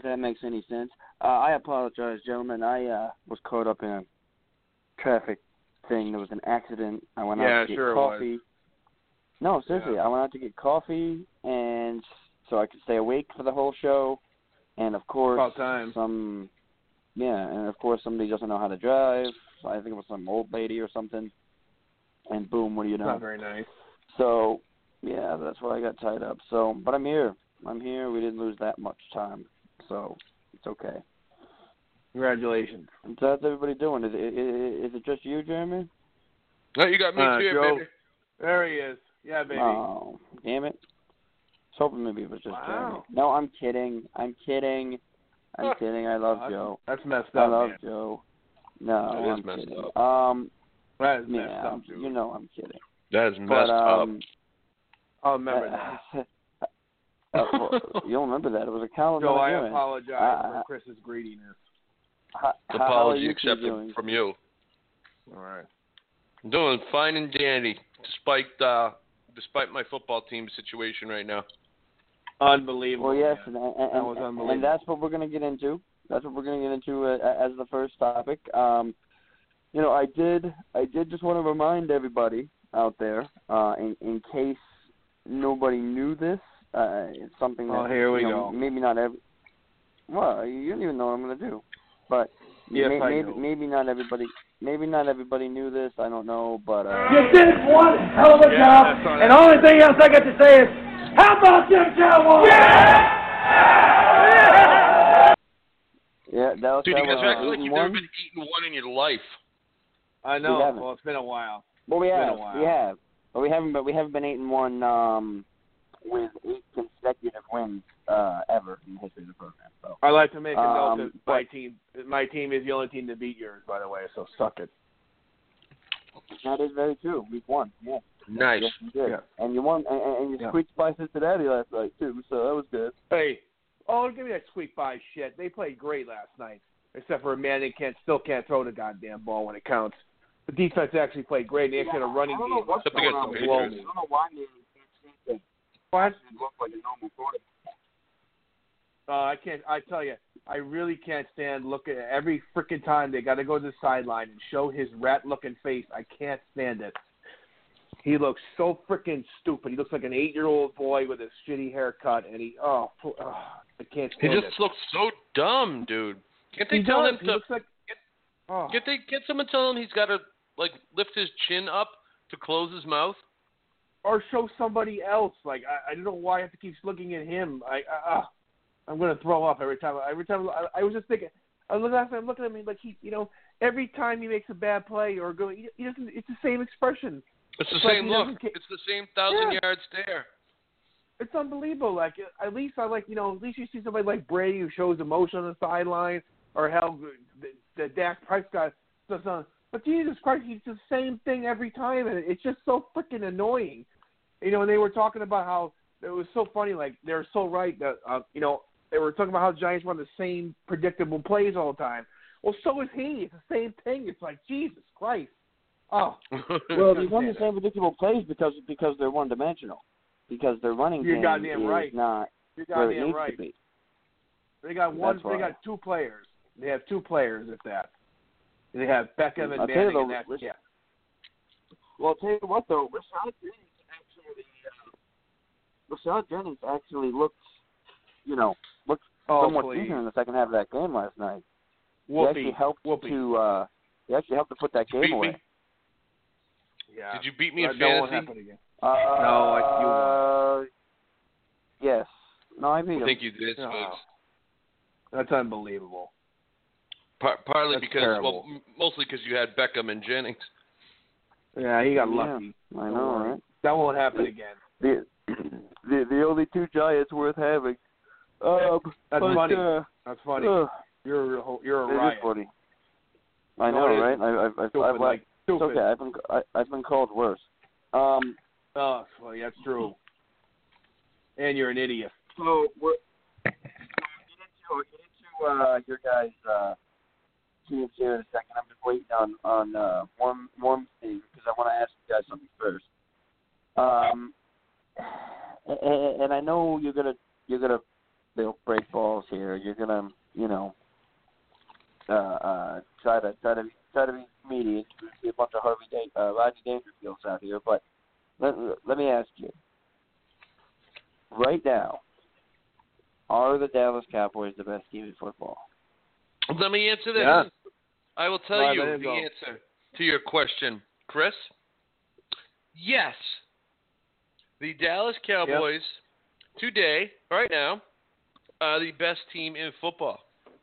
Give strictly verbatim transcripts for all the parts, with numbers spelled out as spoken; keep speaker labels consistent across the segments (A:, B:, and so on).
A: that makes any sense. Uh, I apologize, gentlemen. I uh, was caught up in a traffic thing. There was an accident. I went
B: yeah,
A: out to get
B: sure
A: coffee.
B: It was.
A: No, seriously.
B: Yeah.
A: I went out to get coffee, and so I could stay awake for the whole show. And, of course,
B: About time.
A: some, yeah, and, of course, somebody doesn't know how to drive. I think it was some old lady or something. And, boom, what do you know?
B: Not very nice.
A: So, yeah, that's why I got tied up. So, but I'm here. I'm here. We didn't lose that much time. So, it's okay.
B: Congratulations.
A: And so how's everybody doing? Is it, is it just you, Jeremy?
C: No, you got me
B: Uh,
C: too,
B: Joe,
C: baby.
B: there he is. Yeah, baby.
A: Oh, damn it. I was hoping maybe it was just
B: Wow.
A: Jeremy. No, I'm kidding. I'm kidding. I'm
B: Huh.
A: kidding. I love
B: Oh, that's,
A: Joe.
B: That's messed
A: I
B: up,
A: love
B: man.
A: Joe. No,
C: That is
A: I'm
C: messed
A: kidding.
C: up.
A: Um,
B: That is messed
A: yeah,
B: up,
A: I'm-
B: dude.
A: you know I'm kidding.
C: That is messed
A: But, um,
B: I'll remember
A: uh, uh, well, you don't remember that. It was a
B: that.
A: calendar.
B: Joe, I apologize
A: Uh,
B: for Chris's greediness.
A: How,
C: up.
A: how are
C: Apology
A: you two
C: accepted
A: doing?
C: from you.
B: All right.
C: I'm doing fine and dandy, despite uh, despite my football team situation right now.
B: Unbelievable.
A: Well, yes,
B: man.
A: and, and,
B: That was
A: and,
B: unbelievable.
A: and that's what we're going to get into. That's what we're going to get into uh, as the first topic. Um, you know, I did, I did just want to remind everybody out there, uh, in, in case nobody knew this, uh, it's something that
B: Oh, here we
A: you know,
B: go.
A: maybe not every. Well, you don't even know what I'm going to do, but
B: Yes,
A: may,
B: I
A: maybe
B: know.
A: maybe not everybody. Maybe not everybody knew this. I don't know, but uh,
D: You did one hell of a
B: Yeah,
D: job,
B: that's all
D: and
B: right.
D: the only thing else I got to say is, how about them Cowboys?
A: yeah, that was
C: Dude,
A: that
C: you guys
A: was,
C: are
A: uh,
C: acting like
A: eight
C: you've
A: and
C: never
A: one.
C: been eight and one in your life.
B: I
A: We
B: know.
A: haven't.
B: Well, it's been a while.
A: Well, we
B: It's been
A: have,
B: a while.
A: we have, but we haven't. But we haven't been eight and one um, with eight consecutive wins uh, ever in the history of the program. So
B: I'd like to make a note
A: Um,
B: that my
A: but-
B: team, my team is the only team to beat yours, by the way. So suck it.
A: that is very true. We've won. Yeah.
C: Nice.
A: Yes, you did.
B: Yeah.
A: And you won, and, and you
B: Yeah.
A: squeaked by Cincinnati last night too. So that was good.
B: Hey, oh, give me that squeak by shit. They played great last night, except for a man that can't still can't throw the goddamn ball when it counts. The defense actually played great. They actually had a running game.
C: what's Except against the
B: Blow
C: Patriots.
B: me.
A: I don't know why they can't see things.
B: What?
A: Look like a normal quarterback.
B: Uh, I can't. I tell you, I really can't stand looking at every freaking time they got to go to the sideline and show his rat-looking face. I can't stand it. He looks so freaking stupid. He looks like an eight-year-old boy with a shitty haircut, and he oh, oh I can't
C: He
B: stand
C: just
B: it.
C: looks so dumb, dude. Can't they
B: He
C: tell
B: does.
C: him
B: He
C: to?
B: looks like. Oh.
C: Can't they get someone to tell him he's got to like lift his chin up to close his mouth?
B: Or show somebody else. Like I, I don't know why I have to keep looking at him. I, I uh, I'm gonna throw up every time. Every time I, I was just thinking. I was last time looking at him like he, you know, every time he makes a bad play or go, he, he doesn't. It's the same expression.
C: It's the
B: It's like
C: same
B: he
C: look.
B: doesn't ca-
C: It's the same thousand
B: Yeah.
C: yard stare.
B: It's unbelievable. Like at least I like, you know, at least you see somebody like Brady who shows emotion on the sideline, or hell, the, the Dak Prescott does not. But Jesus Christ, he's the same thing every time, and it's just so freaking annoying. You know, and they were talking about how it was so funny. Like they're so right that uh, you know they were talking about how the Giants run the same predictable plays all the time. Well, so is he. It's the same thing. It's like Jesus Christ. Oh,
A: Well, they run the same predictable plays because because they're one dimensional. Because their running
B: You're
A: game
B: goddamn
A: is
B: right.
A: not
B: you're
A: where it
B: goddamn
A: needs
B: right.
A: to be.
B: They got one.
A: That's
B: They
A: why.
B: got two players. They have two players, if that. They have Beckham and
A: I'll tell you
B: Manning,
A: though,
B: and that's
A: Rich-
B: yeah.
A: Well, I'll tell you what though, Rashad Jennings actually, uh, Rashad Jennings actually looked, you know, looked
B: Oh,
A: somewhat
B: please.
A: decent in the second half of that game last night. He
B: Whoopee.
A: actually helped
B: Whoopee.
A: to, uh, he actually helped to put that game
C: Beat me?
A: away.
B: Yeah.
C: Did you beat me
B: That
C: in
B: that won't
C: fantasy?
B: happen again.
A: Uh,
B: No, I- you won.
A: uh, yes. No, I beat
C: I
A: him.
C: think you did,
B: Oh.
C: Smokes.
B: That's unbelievable.
C: Par- partly
B: That's
C: because,
B: terrible.
C: well, m- mostly because you had Beckham and Jennings.
B: Yeah, he got
A: Yeah,
B: lucky.
A: I
B: Don't
A: know,
B: worry.
A: right?
B: That won't happen again.
A: The, the the only two Giants worth having. Um,
B: That's
A: but,
B: funny.
A: Uh,
B: That's funny.
A: uh,
B: You're a, you're a
A: it
B: riot.
A: is funny. I
B: No,
A: know,
B: it
A: right?
B: isn't.
A: I, I've, I've,
B: Stupid,
A: I've,
B: like
A: it's
B: stupid.
A: okay. I've been I, I've been called worse. Um,
B: Oh, well, that's true. And you're an idiot.
A: so we're so we'll get into we'll get into uh, your guys' uh, teams here in a second. I'm just waiting on on uh, one one thing because I want to ask you guys something first. Um, and, and I know you're gonna you're gonna break balls here. You're gonna, you know, uh, uh, try to try to try to be immediate. You're gonna see a bunch of Harvey da- uh, Rodney Dangerfields out here. But let let me ask you, right now, are the Dallas Cowboys the best team in football?
C: Let me answer this.
B: Yeah.
C: I will tell
B: Right,
C: you
B: there
C: the
B: you go.
C: answer to your question, Chris. Yes. The Dallas Cowboys today, right now, are the best team in football.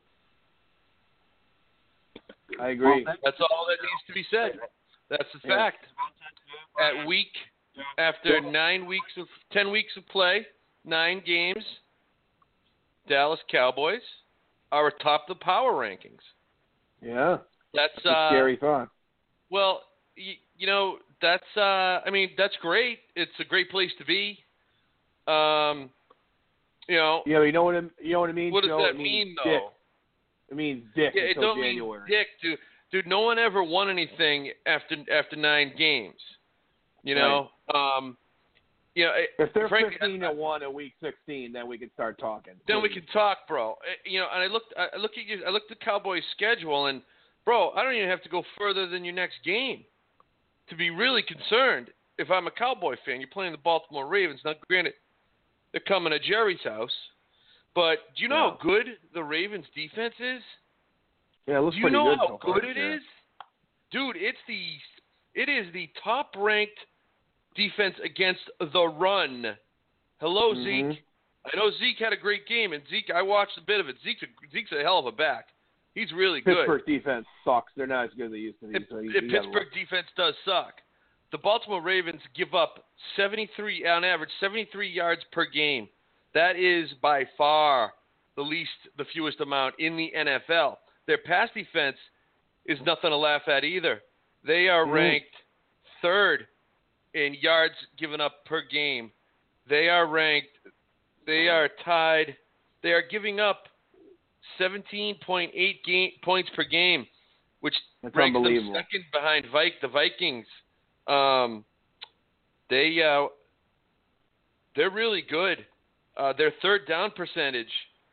B: I agree.
C: That's all that needs to be said. That's the fact. At week, after nine weeks of, ten weeks of play, nine games, Dallas Cowboys are atop the power rankings.
B: Yeah.
C: That's
B: It's a
C: uh,
B: scary thought.
C: Well, you, you know, that's, uh, I mean, that's great. It's a great place to be. Um, you know,
B: Yeah, you know what it, you know what it means?
C: what does
B: Joe?
C: that
B: It means
C: mean,
B: dick.
C: though?
B: It means dick
C: Yeah, it
B: until
C: don't
B: January.
C: mean dick, dude. Dude, no one ever won anything after after nine games. You know, um, you know,
B: If they're
C: frankly,
B: fifteen to one at week sixteen, then we can start talking.
C: then we
B: please.
C: can talk, bro. Uh, You know, and I looked, I looked at you, I looked at the Cowboys' schedule, and bro, I don't even have to go further than your next game to be really concerned. If I'm a Cowboy fan, you're playing the Baltimore Ravens. Now, granted, they're coming to Jerry's house, but do you know
B: Yeah.
C: how good the Ravens' defense is?
B: Yeah, it looks
C: Do you
B: pretty
C: know
B: good
C: how
B: so far
C: good
B: this
C: it
B: year.
C: is? Dude, it's the it is the top ranked defense against the run. Hello,
B: Mhm.
C: Zeke. I know Zeke had a great game, and Zeke, I watched a bit of it. Zeke's a, Zeke's a hell of a back. He's really good.
B: Pittsburgh defense sucks. They're not as good as they used to be.
C: If,
B: so you,
C: if
B: you gotta
C: Pittsburgh defense does suck. The Baltimore Ravens give up seventy-three, on average, seventy-three yards per game. That is by far the least, the fewest amount in the N F L. Their pass defense is nothing to laugh at either. They are
B: Mm.
C: ranked third in yards given up per game. They are ranked, they are tied, they are giving up seventeen point eight game, points per game, which
B: That's
C: ranks them
B: unbelievable.
C: second behind Vik, the Vikings. Um, they, uh, they're really good. Uh, their third down percentage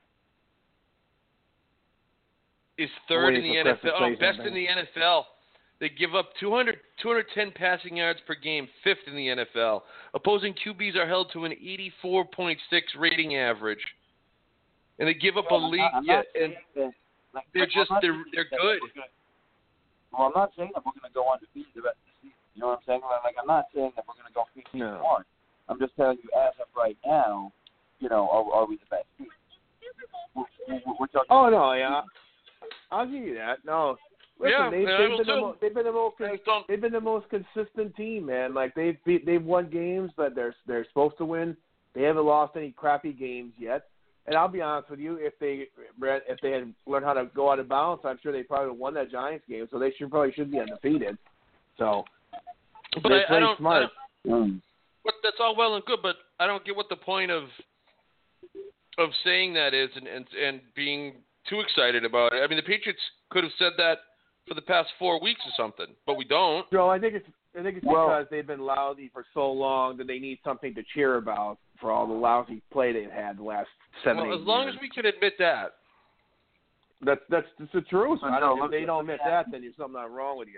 C: is third
B: Waiting
C: in the
B: for
C: N F L.
B: Chris to
C: Oh,
B: say
C: best
B: something.
C: in the N F L. They give up two hundred, two hundred ten passing yards per game, fifth in the N F L. Opposing Q Bs are held to an eighty-four point six rating average, and they give up a
A: Well, I'm
C: league.
A: not- I'm
C: Yeah,
A: not saying
C: and
A: that- like,
C: they're
A: I'm
C: just
A: not
C: they're
A: saying
C: they're
A: that
C: good.
A: we're gonna- Well, I'm not saying that we're going to go undefeated the rest of the season. You know what I'm saying? Like, I'm not saying that we're going to go fifteen to one. I'm just telling you, as of right now, you know, are, are we the best team? We're, we're, we're talking
B: Oh no, yeah, I'll give you that. No, listen,
C: Yeah,
B: they've,
C: yeah, I
B: they've,
C: will
B: been the
C: too.
B: mo- they've been the most
C: I just don't-
B: they've been the most consistent team, man. Like they've beat, they've won games that they're they're supposed to win. They haven't lost any crappy games yet. And I'll be honest with you, if they if they had learned how to go out of bounds, I'm sure they probably would have won that Giants game. So they should probably should be undefeated. So
C: But
B: they
C: I, I
B: play
C: don't. I
B: smart.
C: don't
A: Mm.
C: But that's all well and good, but I don't get what the point of of saying that is and, and and being too excited about it. I mean, the Patriots could have said that for the past four weeks or something, but we don't.
B: So I think it's I think it's
A: Well-
B: because they've been lousy for so long that they need something to cheer about for all the lousy play they've had the last seven.
C: Well,
B: eight
C: as long
B: years.
C: as we can admit that.
B: That's that's, that's the truth.
A: But
B: I
A: no,
B: don't, if
A: look-
B: they don't admit that, then there's something not wrong with you.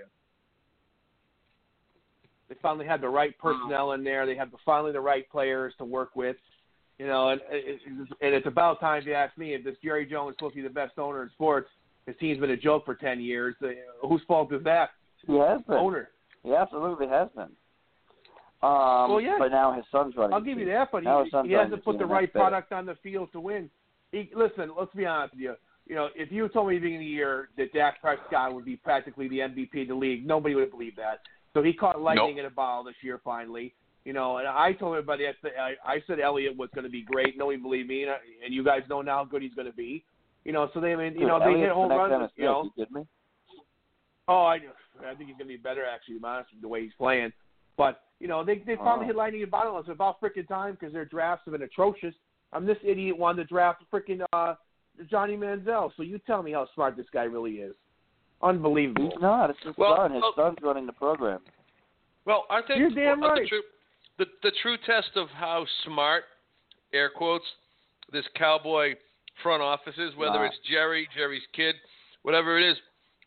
B: They finally had the right personnel in there. They have the, finally the right players to work with. You know, and, it, it, and it's about time, if you ask me, if this Jerry Jones is supposed to be the best owner in sports, his team's been a joke for ten years. Uh, whose fault is that?
A: He has been.
B: Owner.
A: He absolutely has been. Um,
B: Well, yeah.
A: But now his son's running.
B: I'll
A: the
B: give you
A: team.
B: that, but
A: Now his
B: he,
A: son's
B: he
A: running
B: hasn't
A: the
B: put
A: team,
B: the
A: and
B: right
A: that's better.
B: product on the field to win. He, listen, let's be honest with you. You know, if you told me at the beginning of the year that Dak Prescott would be practically the M V P of the league, nobody would have believed that. So he caught lightning
C: Nope.
B: in a bottle this year finally. You know, and I told everybody, I, I said Elliott was going to be great. Nobody believed me, and, I, and you guys know now how good he's going to be. You know, so they, I mean, you
A: Dude,
B: know, they
A: Elliott's
B: hit home
A: the next
B: runs.
A: Dennis
B: You know,
A: Smith, you kidding me?
B: oh, I, I think he's going to be better actually, to be honest with you, the way he's playing. But you know, they they finally
A: Oh.
B: hit lightning in a bottle. It's about freaking time because their drafts have been atrocious. I'm this idiot wanted to draft freaking uh, Johnny Manziel. So you tell me how smart this guy really is. Unbelievable.
A: He's not. It's his
C: Well,
A: son. His
C: oh.
A: son's running the program.
C: Well, I think
B: You're damn
C: uh,
B: right.
C: The true, the, the true test of how smart, air quotes, this Cowboy front offices, whether
A: Nah.
C: it's Jerry, Jerry's kid, whatever it is,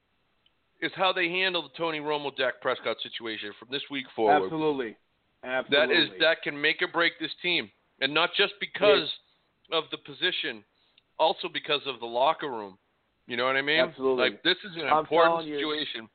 C: is how they handle the Tony Romo, Dak Prescott situation from this week forward.
B: Absolutely.
C: That
B: Absolutely.
C: is that can make or break this team, and not just because of the position, also because of the locker room. You know what I mean?
B: Absolutely.
C: Like, this is an
B: I'm
C: important
B: telling you.
C: situation.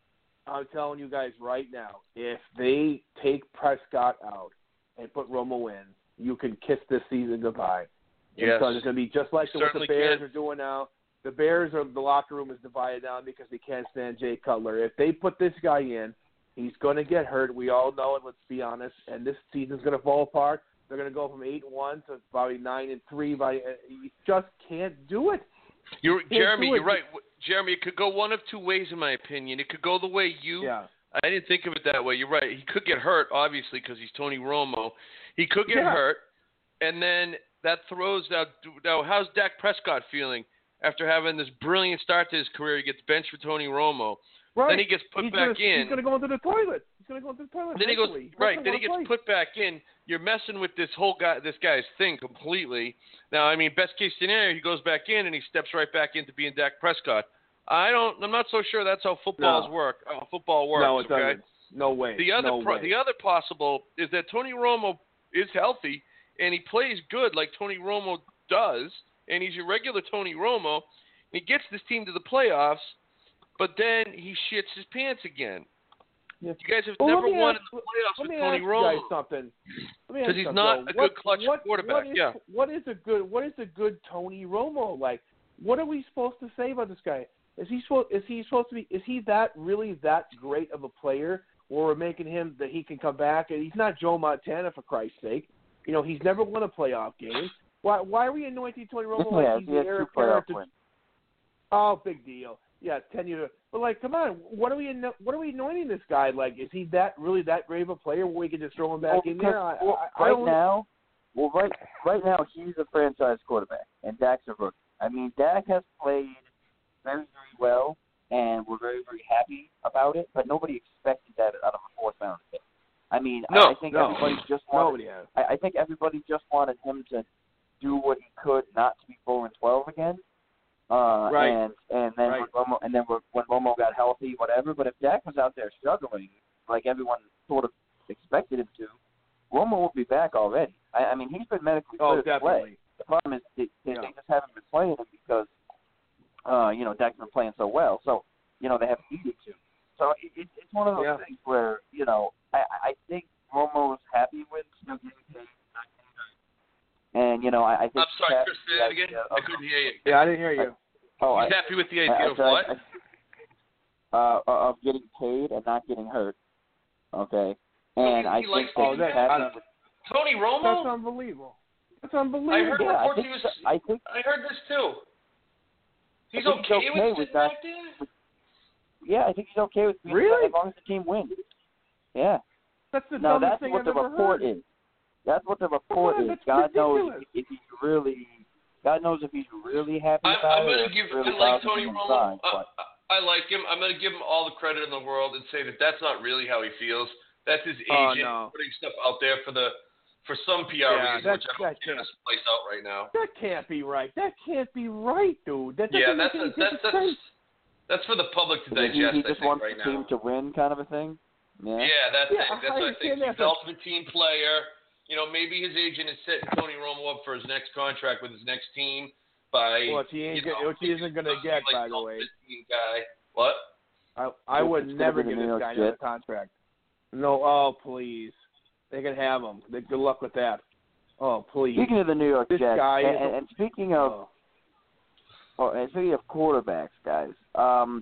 B: I'm telling you guys right now, if they take Prescott out and put Romo in, you can kiss this season goodbye.
C: Yes.
B: Because it's going to be just like
C: You
B: what the
C: certainly
B: Bears
C: can.
B: are doing now. The Bears, are the locker room is divided now because they can't stand Jay Cutler. If they put this guy in, he's going to get hurt. We all know it, let's be honest. And this season's going to fall apart. They're going to go from eight and one to probably nine and three. By You just can't do it.
C: You're,
B: Can't
C: Jeremy,
B: do it.
C: you're right. Jeremy, it could go one of two ways, in my opinion. It could go the way you.
B: Yeah.
C: I didn't think of it that way. You're right. He could get hurt, obviously, because he's Tony Romo. He could get
B: Yeah.
C: hurt, and then that throws out. Now, how's Dak Prescott feeling after having this brilliant start to his career? He gets benched for Tony Romo.
B: Right.
C: Then he gets put
B: he's
C: back
B: gonna,
C: in.
B: He's going to go into the toilet. He's going to go into the toilet.
C: Then he goes
B: mentally.
C: right.
B: doesn't
C: Then he
B: wanna
C: gets
B: play.
C: put back in. You're messing with this whole guy, this guy's thing completely. Now, I mean, best case scenario, he goes back in and he steps right back into being Dak Prescott. I don't. I'm not so sure that's how footballs
B: No.
C: work. Uh, football works.
B: No, it
C: okay.
B: doesn't. No way.
C: The other,
B: no
C: pro-
B: way.
C: the other possible is that Tony Romo is healthy and he plays good like Tony Romo does, and he's your regular Tony Romo. And he gets this team to the playoffs, but then he shits his pants again.
B: Yeah.
C: You guys have
B: Well,
C: never
B: let me
C: won
B: ask-
C: in the playoffs
B: Let
C: with
B: me
C: Tony
B: ask
C: Romo.
B: you guys something. Let me ask
C: 'Cause
B: you
C: he's
B: something,
C: not
B: though.
C: a
B: What-
C: good clutch
B: what-
C: quarterback,
B: What is,
C: yeah.
B: What is a good? What is a good Tony Romo like? What are we supposed to say about this guy? Is he supposed? Is he supposed to be? Is he that really that great of a player? Or we're making him that he can come back and he's not Joe Montana for Christ's sake. You know he's never won a playoff game. Why? Why are we anointing Tony Romo
A: He
B: like
A: has.
B: he's
A: He
B: the
A: has
B: heir
A: two
B: apparent
A: playoff
B: to?
A: wins.
B: Oh, big deal. Yeah, ten years. But like, come on, what are we? What are we anointing this guy like? Is he that really that great of a player where we can just throw him back
A: Well,
B: in there? I,
A: well,
B: I, I
A: right
B: don't,
A: now, well, right right now he's a franchise quarterback, and Dak's a rookie. I mean, Dak has played very, very well, and we're very, very happy about it. But nobody expected that out of a fourth round pick. I mean,
C: No,
A: I, I think
B: no.
A: everybody just wanted.
B: Nobody has.
A: I, I think everybody just wanted him to do what he could, not to be four and twelve again. Uh,
B: Right.
A: And and then
B: Right.
A: when Romo, and then when Romo got healthy, whatever. But if Dak was out there struggling, like everyone sort of expected him to, Romo will be back already. I, I mean, he's been medically
B: Oh,
A: cleared to play.
B: definitely.
A: The problem is they, they,
B: Yeah.
A: they just haven't been playing him because, uh, you know, Dak's been playing so well. So, you know, they haven't needed to. So it, it, it's one of those
B: Yeah.
A: things where, you know, I, I think Romo's happy with still getting paid, not getting hurt. And, you know, I, I think
C: I'm sorry,
A: he's
C: Chris,
A: happy
C: say that
A: with the
C: again.
A: idea
C: I
A: of-
C: couldn't hear you.
B: Yeah, I didn't hear you.
A: Oh,
C: He's
A: I,
C: happy with the
A: I,
C: idea
A: I
C: of
A: said
C: what?
A: I, uh, of getting paid and not getting hurt. Okay. And
C: he
A: I think
C: likes
A: that
B: getting
A: he's
B: paid.
A: happy
B: I-
A: with
C: Tony
B: That's
C: Romo?
B: unbelievable. That's
C: I
B: unbelievable.
C: heard
A: yeah, I
C: reports
A: think
C: he was.
A: I think
C: I heard this too. He's
A: I think he's
C: okay,
A: okay
C: with
A: with
C: sitting
A: that.
C: back there.
A: yeah, I think he's okay with being
B: Really?
A: as long as the team wins. Yeah.
B: That's the
A: Now
B: dumbest
A: that's
B: thing
A: what
B: I've
A: the
B: ever
A: report
B: heard.
A: is. That's what the report
B: on,
A: is.
B: that's
A: God knows
B: ridiculous.
A: if, if he's really, God knows if he's really happy
C: I,
A: about
C: I'm
A: it.
C: going
A: or
C: to
A: if
C: give.
A: it's really
C: I like
A: bothering
C: Tony
A: him
C: Romo.
A: inside,
C: I,
A: but-
C: I, I like him. I'm going to give him all the credit in the world and say that that's not really how he feels. That's his
B: Oh,
C: agent
B: no.
C: putting stuff out there for the for some P R
B: Yeah,
C: reason,
B: that-
C: which I don't
B: that
C: care
B: can't-
C: to place out right now.
B: That can't be right. That can't be right, dude. That doesn't
C: Yeah,
B: make
C: that's
B: any
C: a, that's
B: sense.
C: that's that's for the public to
A: he,
C: digest.
A: he
C: I
A: just
C: think
A: wants
C: right
A: the team
C: now.
A: to win, kind of a thing. Yeah.
C: Yeah, that's
B: Yeah,
C: it. That's
B: I
C: what I think.
B: understand that,
C: He's the
B: but-
C: ultimate team player. You know, maybe his agent is setting Tony Romo up for his next contract with his next team by.
B: Which he ain't
C: you
B: get-
C: know,
B: which he isn't gonna
C: making
B: get,
C: like
B: by the
C: the
B: way.
C: ultimate Team guy. What?
B: I I would
A: It's gonna
B: never
A: be the
B: give
A: New
B: this
A: York
B: guy another
A: Jets.
B: contract. No, oh please. They can have him. They, good luck with that. Oh please.
A: Speaking of the New York
B: This
A: Jets,
B: guy
A: and,
B: is a-
A: and, and speaking of,
B: Oh.
A: oh, and speaking of quarterbacks, guys, um,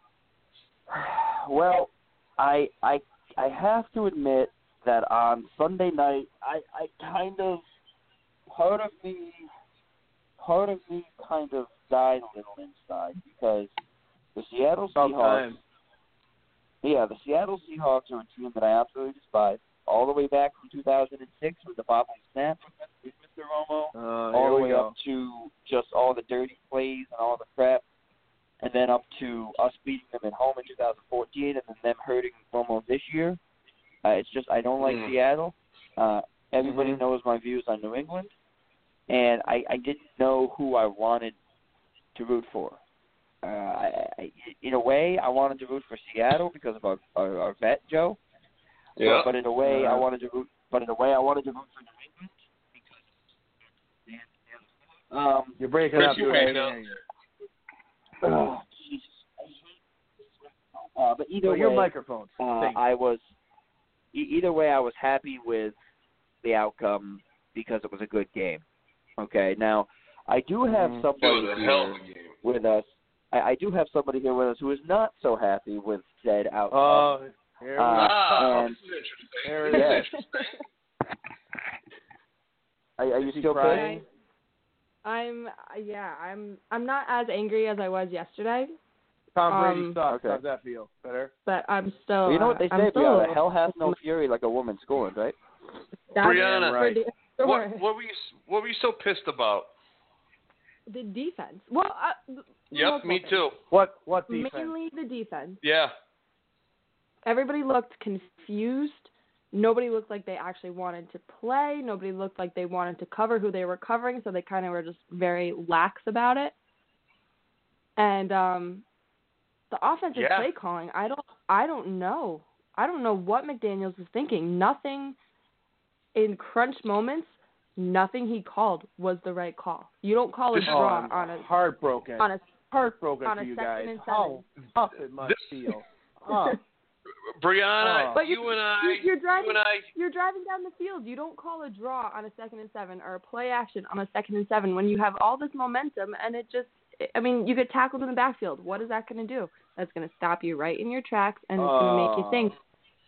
A: well, I I I have to admit that on Sunday night, I I kind of part of me part of me kind of died a little inside because the Seattle
B: About
A: Seahawks.
B: time.
A: Yeah, the Seattle Seahawks are a team that I absolutely despise. All the way back from two thousand six with the Bob snap with Mister Romo,
B: Uh,
A: all
B: here
A: the
B: we
A: way
B: go.
A: up to just all the dirty plays and all the crap, and then up to us beating them at home in two thousand fourteen, and then them hurting Romo this year. Uh, it's just I don't like
C: Mm.
A: Seattle. Uh, everybody
B: Mhm.
A: knows my views on New England, and I, I didn't know who I wanted to root for. Uh, I, I, in a way, I wanted to root for Seattle because of our, our, our vet Joe.
C: Yeah.
A: But, but in a way,
B: Uh,
A: I wanted to root. But in a way, I wanted to root for New England because. Um,
B: You're breaking
C: Chris,
B: up.
C: you
B: I
C: breaking
B: can't
C: up.
B: hear you.
A: oh, Jesus. I hate uh, but either
B: So
A: way,
B: your microphone.
A: uh,
B: Thank you.
A: I was. E- either way, I was happy with the outcome because it was a good game. Okay, now I do have
B: Mhm.
A: somebody
C: It was a hell
A: here
C: of a game.
A: with us. I, I do have somebody here with us who is not so happy with said outcome.
B: Oh, here we
A: Uh,
B: go.
C: Ah,
A: and-
C: this is interesting.
B: There it
C: This is
A: is.
C: interesting.
A: are, are you
B: Is he
A: still
B: crying?
A: pissed?
E: I'm yeah, I'm I'm not as angry as I was yesterday,
B: Tom Brady
E: Um,
B: sucks.
A: okay.
B: How's that feel? Better?
E: but I'm still.
A: Well, you know what they
E: uh, I'm
A: say,
E: still
A: Brianna? Hell hath no fury like a woman scorned, right?
E: That's
C: Brianna,
B: right.
E: for the-
C: What, what were you What were you so pissed about?
E: The defense. Well, uh,
C: Yep,
E: multiple
C: me
E: things.
C: too.
B: What? What defense?
E: Mainly the defense.
C: Yeah.
E: Everybody looked confused. Nobody looked like they actually wanted to play. Nobody looked like they wanted to cover who they were covering, so they kind of were just very lax about it. And um, the offensive
C: Yeah.
E: play calling, I don't, I don't know. I don't know what McDaniels was thinking. Nothing in crunch moments, nothing he called was the right call. You don't call a
C: This is-
B: Oh,
E: draw
B: I'm
E: on a
B: heartbroken.
E: on a
B: heartbroken
E: on
B: for
E: a
B: you
E: second
B: guys.
E: and
B: How tough it must
C: This-
B: feel. Oh,
C: Brianna,
B: Oh.
E: But
C: you
E: you're-
C: and I,
E: you're- you're driving-
C: you and I,
E: You're driving down the field. You don't call a draw on a second and seven or a play action on a second and seven when you have all this momentum and it just, I mean, you get tackled in the backfield. What is that going to do? That's going to stop you right in your tracks and it's going to make you
B: Oh.
E: think.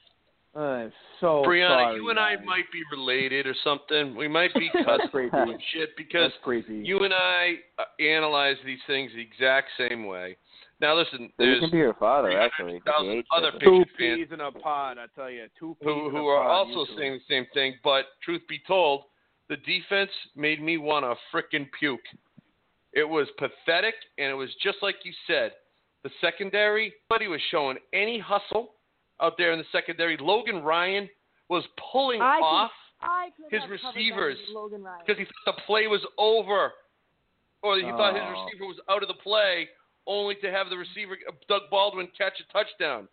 B: I'm so
C: Brianna,
B: sorry.
C: you and I
B: guys.
C: might be related or something. We might be
B: That's
C: cousins
B: creepy.
C: and shit because
B: That's creepy.
C: you and I uh, analyze these things the exact same way. Now, listen,
A: So you
C: there's
A: can be your father,
C: three hundred
A: actually. with
C: thousand
A: the age
C: other
A: difference.
B: two
C: Patriot fans
B: peas in a pod, I tell you. Two peas
C: who
B: in a
C: who are
B: pod,
C: also
B: you two.
C: saying the same thing. But truth be told, the defense made me want to frickin' puke. It was pathetic, and it was just like you said. The secondary, nobody was showing any hustle out there in the secondary. Logan Ryan was pulling
E: I could-
C: off
E: I could
C: his
E: have covered
C: receivers
E: better than Logan Ryan.
C: because he thought the play was over, or he thought his
B: Oh.
C: receiver was out of the play, only to have the receiver Doug Baldwin catch a touchdown.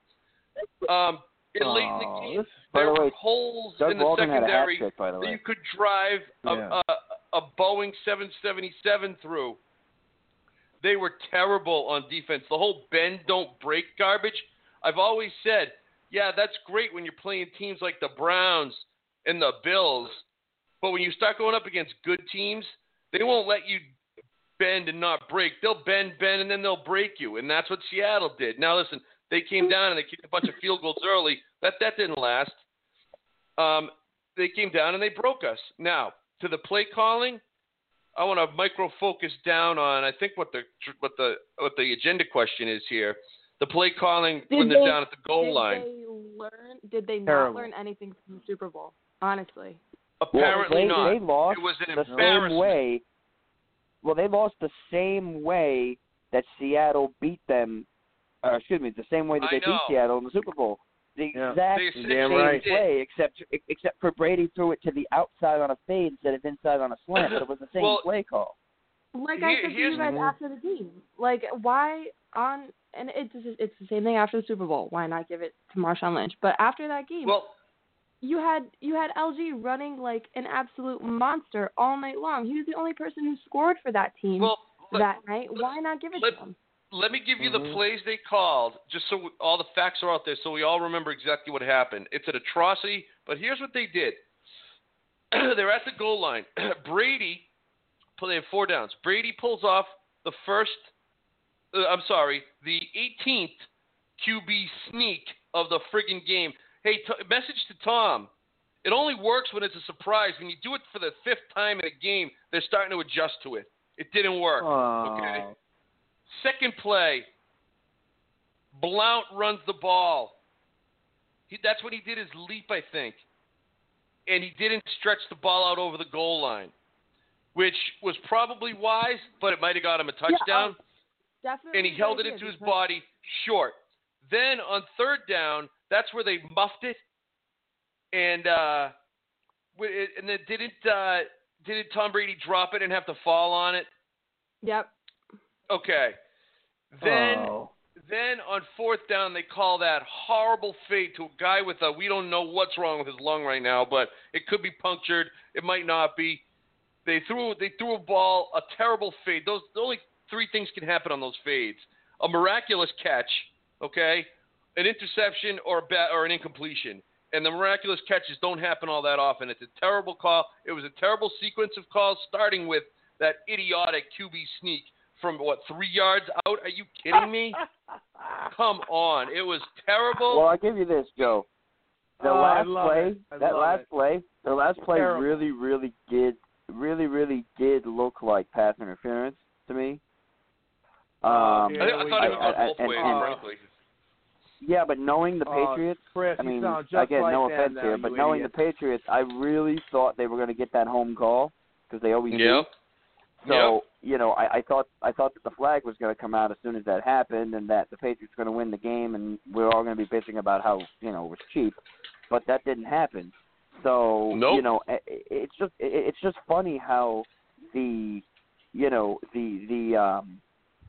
C: Um, it late in the
B: Oh,
C: game,
B: this-
A: By
C: there
A: the
C: were
A: way,
C: holes
A: Doug
C: in the
A: Baldwin had a hat
C: secondary
A: trick, by the
C: that
A: way.
C: you could drive a,
B: Yeah.
C: a, a Boeing seven seventy-seven through. They were terrible on defense. The whole bend, don't break garbage. I've always said, yeah, that's great when you're playing teams like the Browns and the Bills. But when you start going up against good teams, they won't let you bend and not break. They'll bend, bend, and then they'll break you. And that's what Seattle did. Now, listen, they came down and they kicked a bunch of field goals early. That that didn't last. Um, they came down and they broke us. Now, to the play calling, I want to micro focus down on I think what the what the what the agenda question is here. The play calling
E: Did
C: when they're
E: they-
C: down at the goal
E: did
C: line.
E: they learn? Did they not
B: Terrible.
E: learn anything from the Super Bowl? Honestly,
C: Apparently
A: well, they,
C: not.
A: They lost
C: It was an
A: the
C: embarrassment.
A: same way. Well, they lost the same way that Seattle beat them. Uh, excuse me, the same way that
C: I
A: they
C: know.
A: beat Seattle in the Super Bowl. The
B: Yeah.
A: exact
C: They
A: same
C: essentially
B: right.
C: did.
A: play, except except for Brady threw it to the outside on a fade instead of inside on a slant, but it was the same
C: Well,
A: play call.
E: like
C: Here-
E: I said to
C: here's-
E: you guys after the game, like why on and it's it's the same thing after the Super Bowl. Why not give it to Marshawn Lynch? But after that game,
C: Well,
E: you had you had L G running like an absolute monster all night long. He was the only person who scored for that team
C: well, let,
E: that night. Why not give it
C: let-
E: to him?
C: let me give you
B: Mhm.
C: the plays they called, just so we, all the facts are out there, so we all remember exactly what happened. It's an atrocity, but here's what they did. They're at the goal line. Brady, they have four downs. Brady pulls off the first, uh, I'm sorry, the eighteenth Q B sneak of the friggin' game. Hey, t- message to Tom. It only works when it's a surprise. When you do it for the fifth time in a game, they're starting to adjust to it. It didn't work.
B: Oh.
C: Okay. Second play, Blount runs the ball. He, that's when he did his leap, I think. And he didn't stretch the ball out over the goal line, which was probably wise, but it might have got him a touchdown.
E: Definitely.
C: and he held it into his body short. Then on third down, that's where they muffed it. And uh, wi- and they didn't uh, did Tom Brady drop it and have to fall on it?
E: Yep.
C: Okay. Then,
B: oh.
C: then on fourth down, they call that horrible fade to a guy with a, we don't know what's wrong with his lung right now, but it could be punctured. It might not be. They threw they threw a ball, a terrible fade. Those only three things can happen on those fades: a miraculous catch, okay, an interception, or a bat, or an incompletion. And the miraculous catches don't happen all that often. It's a terrible call. It was a terrible sequence of calls, starting with that idiotic Q B sneak from, what, three yards out? Are you kidding me? Come on. It was terrible.
A: Well, I'll give you this, Joe. The
B: oh,
A: last play,
B: it.
A: that last
B: it.
A: play, the last play
B: Terrible.
A: really, really did, really, really did look like pass interference to me. Um,
B: Oh,
C: I, I thought it was
A: I- I-
C: both
A: and-
C: ways,
A: and-
C: frankly.
A: Yeah, but knowing the
B: Oh,
A: Patriots,
B: Chris,
A: I
B: you
A: mean,
B: sound just
A: again,
B: like
A: no
B: them
A: offense
B: now,
A: here,
B: you
A: but knowing
B: idiot.
A: the Patriots, I really thought they were going to get that home call because they always do.
C: Yep.
A: So,
C: Yep.
A: you know, I, I thought I thought that the flag was going to come out as soon as that happened, and that the Patriots were going to win the game, and we we're all going to be bitching about how, you know, it was cheap, but that didn't happen. So,
C: Nope.
A: you know, it, it's just it, it's just funny how the, you know, the the um,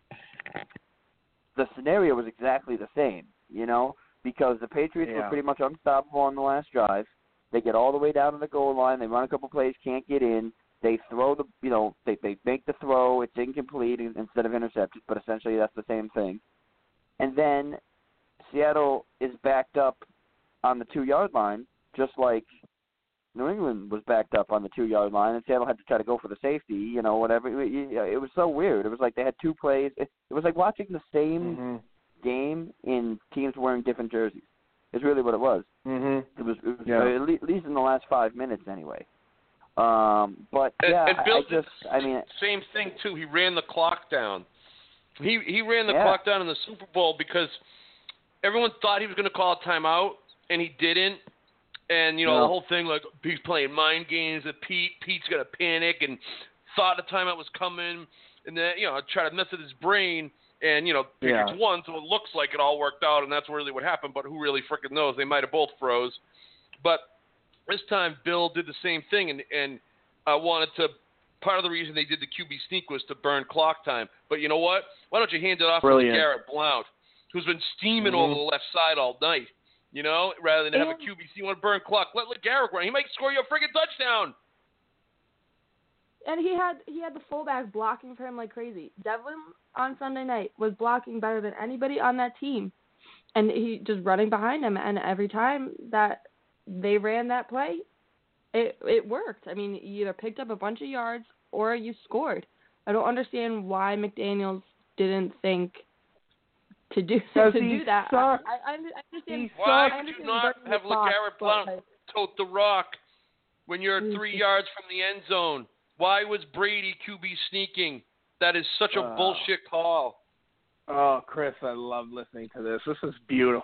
A: the scenario was exactly the same, you know, because the Patriots
B: Yeah.
A: were pretty much unstoppable on the last drive. They get all the way down to the goal line. They run a couple plays, can't get in. They throw the, you know, they they make the throw. It's incomplete instead of intercepted, but essentially that's the same thing. And then Seattle is backed up on the two-yard line, just like New England was backed up on the two-yard line, and Seattle had to try to go for the safety, you know, whatever. It, it was so weird. It was like they had two plays. It, it was like watching the same
B: Mm-hmm.
A: game in teams wearing different jerseys. It's really what it was.
B: Mm-hmm.
A: It was, it was
B: Yeah.
A: uh, at, least, at least in the last five minutes, anyway. Um, but
C: And,
A: yeah,
C: and
A: I-
C: Bill
A: I
C: did
A: just,
C: the
A: I mean,
C: same thing too. He ran the clock down. He he ran the
A: Yeah.
C: clock down in the Super Bowl because everyone thought he was going to call a timeout, and he didn't. And you know
A: No.
C: the whole thing, like he's playing mind games with Pete. Pete's gonna panic and thought a timeout was coming, and then you know try to mess with his brain. And you know Patriots
B: Yeah.
C: won, so it looks like it all worked out, and that's really what happened. But who really freaking knows? They might have both froze. But this time, Bill did the same thing, and and uh, wanted to. Part of the reason they did the Q B sneak was to burn clock time. But you know what? Why don't you hand it off
B: Brilliant.
C: to Garrett Blount, who's been steaming
B: Mhm.
C: over the left side all night? You know, rather than have a
E: And-
C: Q B C, you want to burn clock. Let, let Garrett run. He might score you a freaking touchdown.
E: And he had he had the fullback blocking for him like crazy. Devlin on Sunday night was blocking better than anybody on that team, and he just running behind him. And every time that they ran that play, it it worked. I mean, you either picked up a bunch of yards or you scored. I don't understand why McDaniels didn't think to do
B: Does
E: to
B: he
E: do that.
B: suck?
E: I, I, I understand.
B: He
C: Why
E: I
C: would
E: understand
C: you not
E: burning
C: have
E: the clock,
C: LeGarrette
E: but,
C: Blount
E: like,
C: tote the rock when you're
E: Mm.
C: three yards from the end zone? Why was Brady Q B sneaking? That is such a
B: Uh,
C: bullshit call.
B: Oh, Chris, I love listening to this. This is beautiful.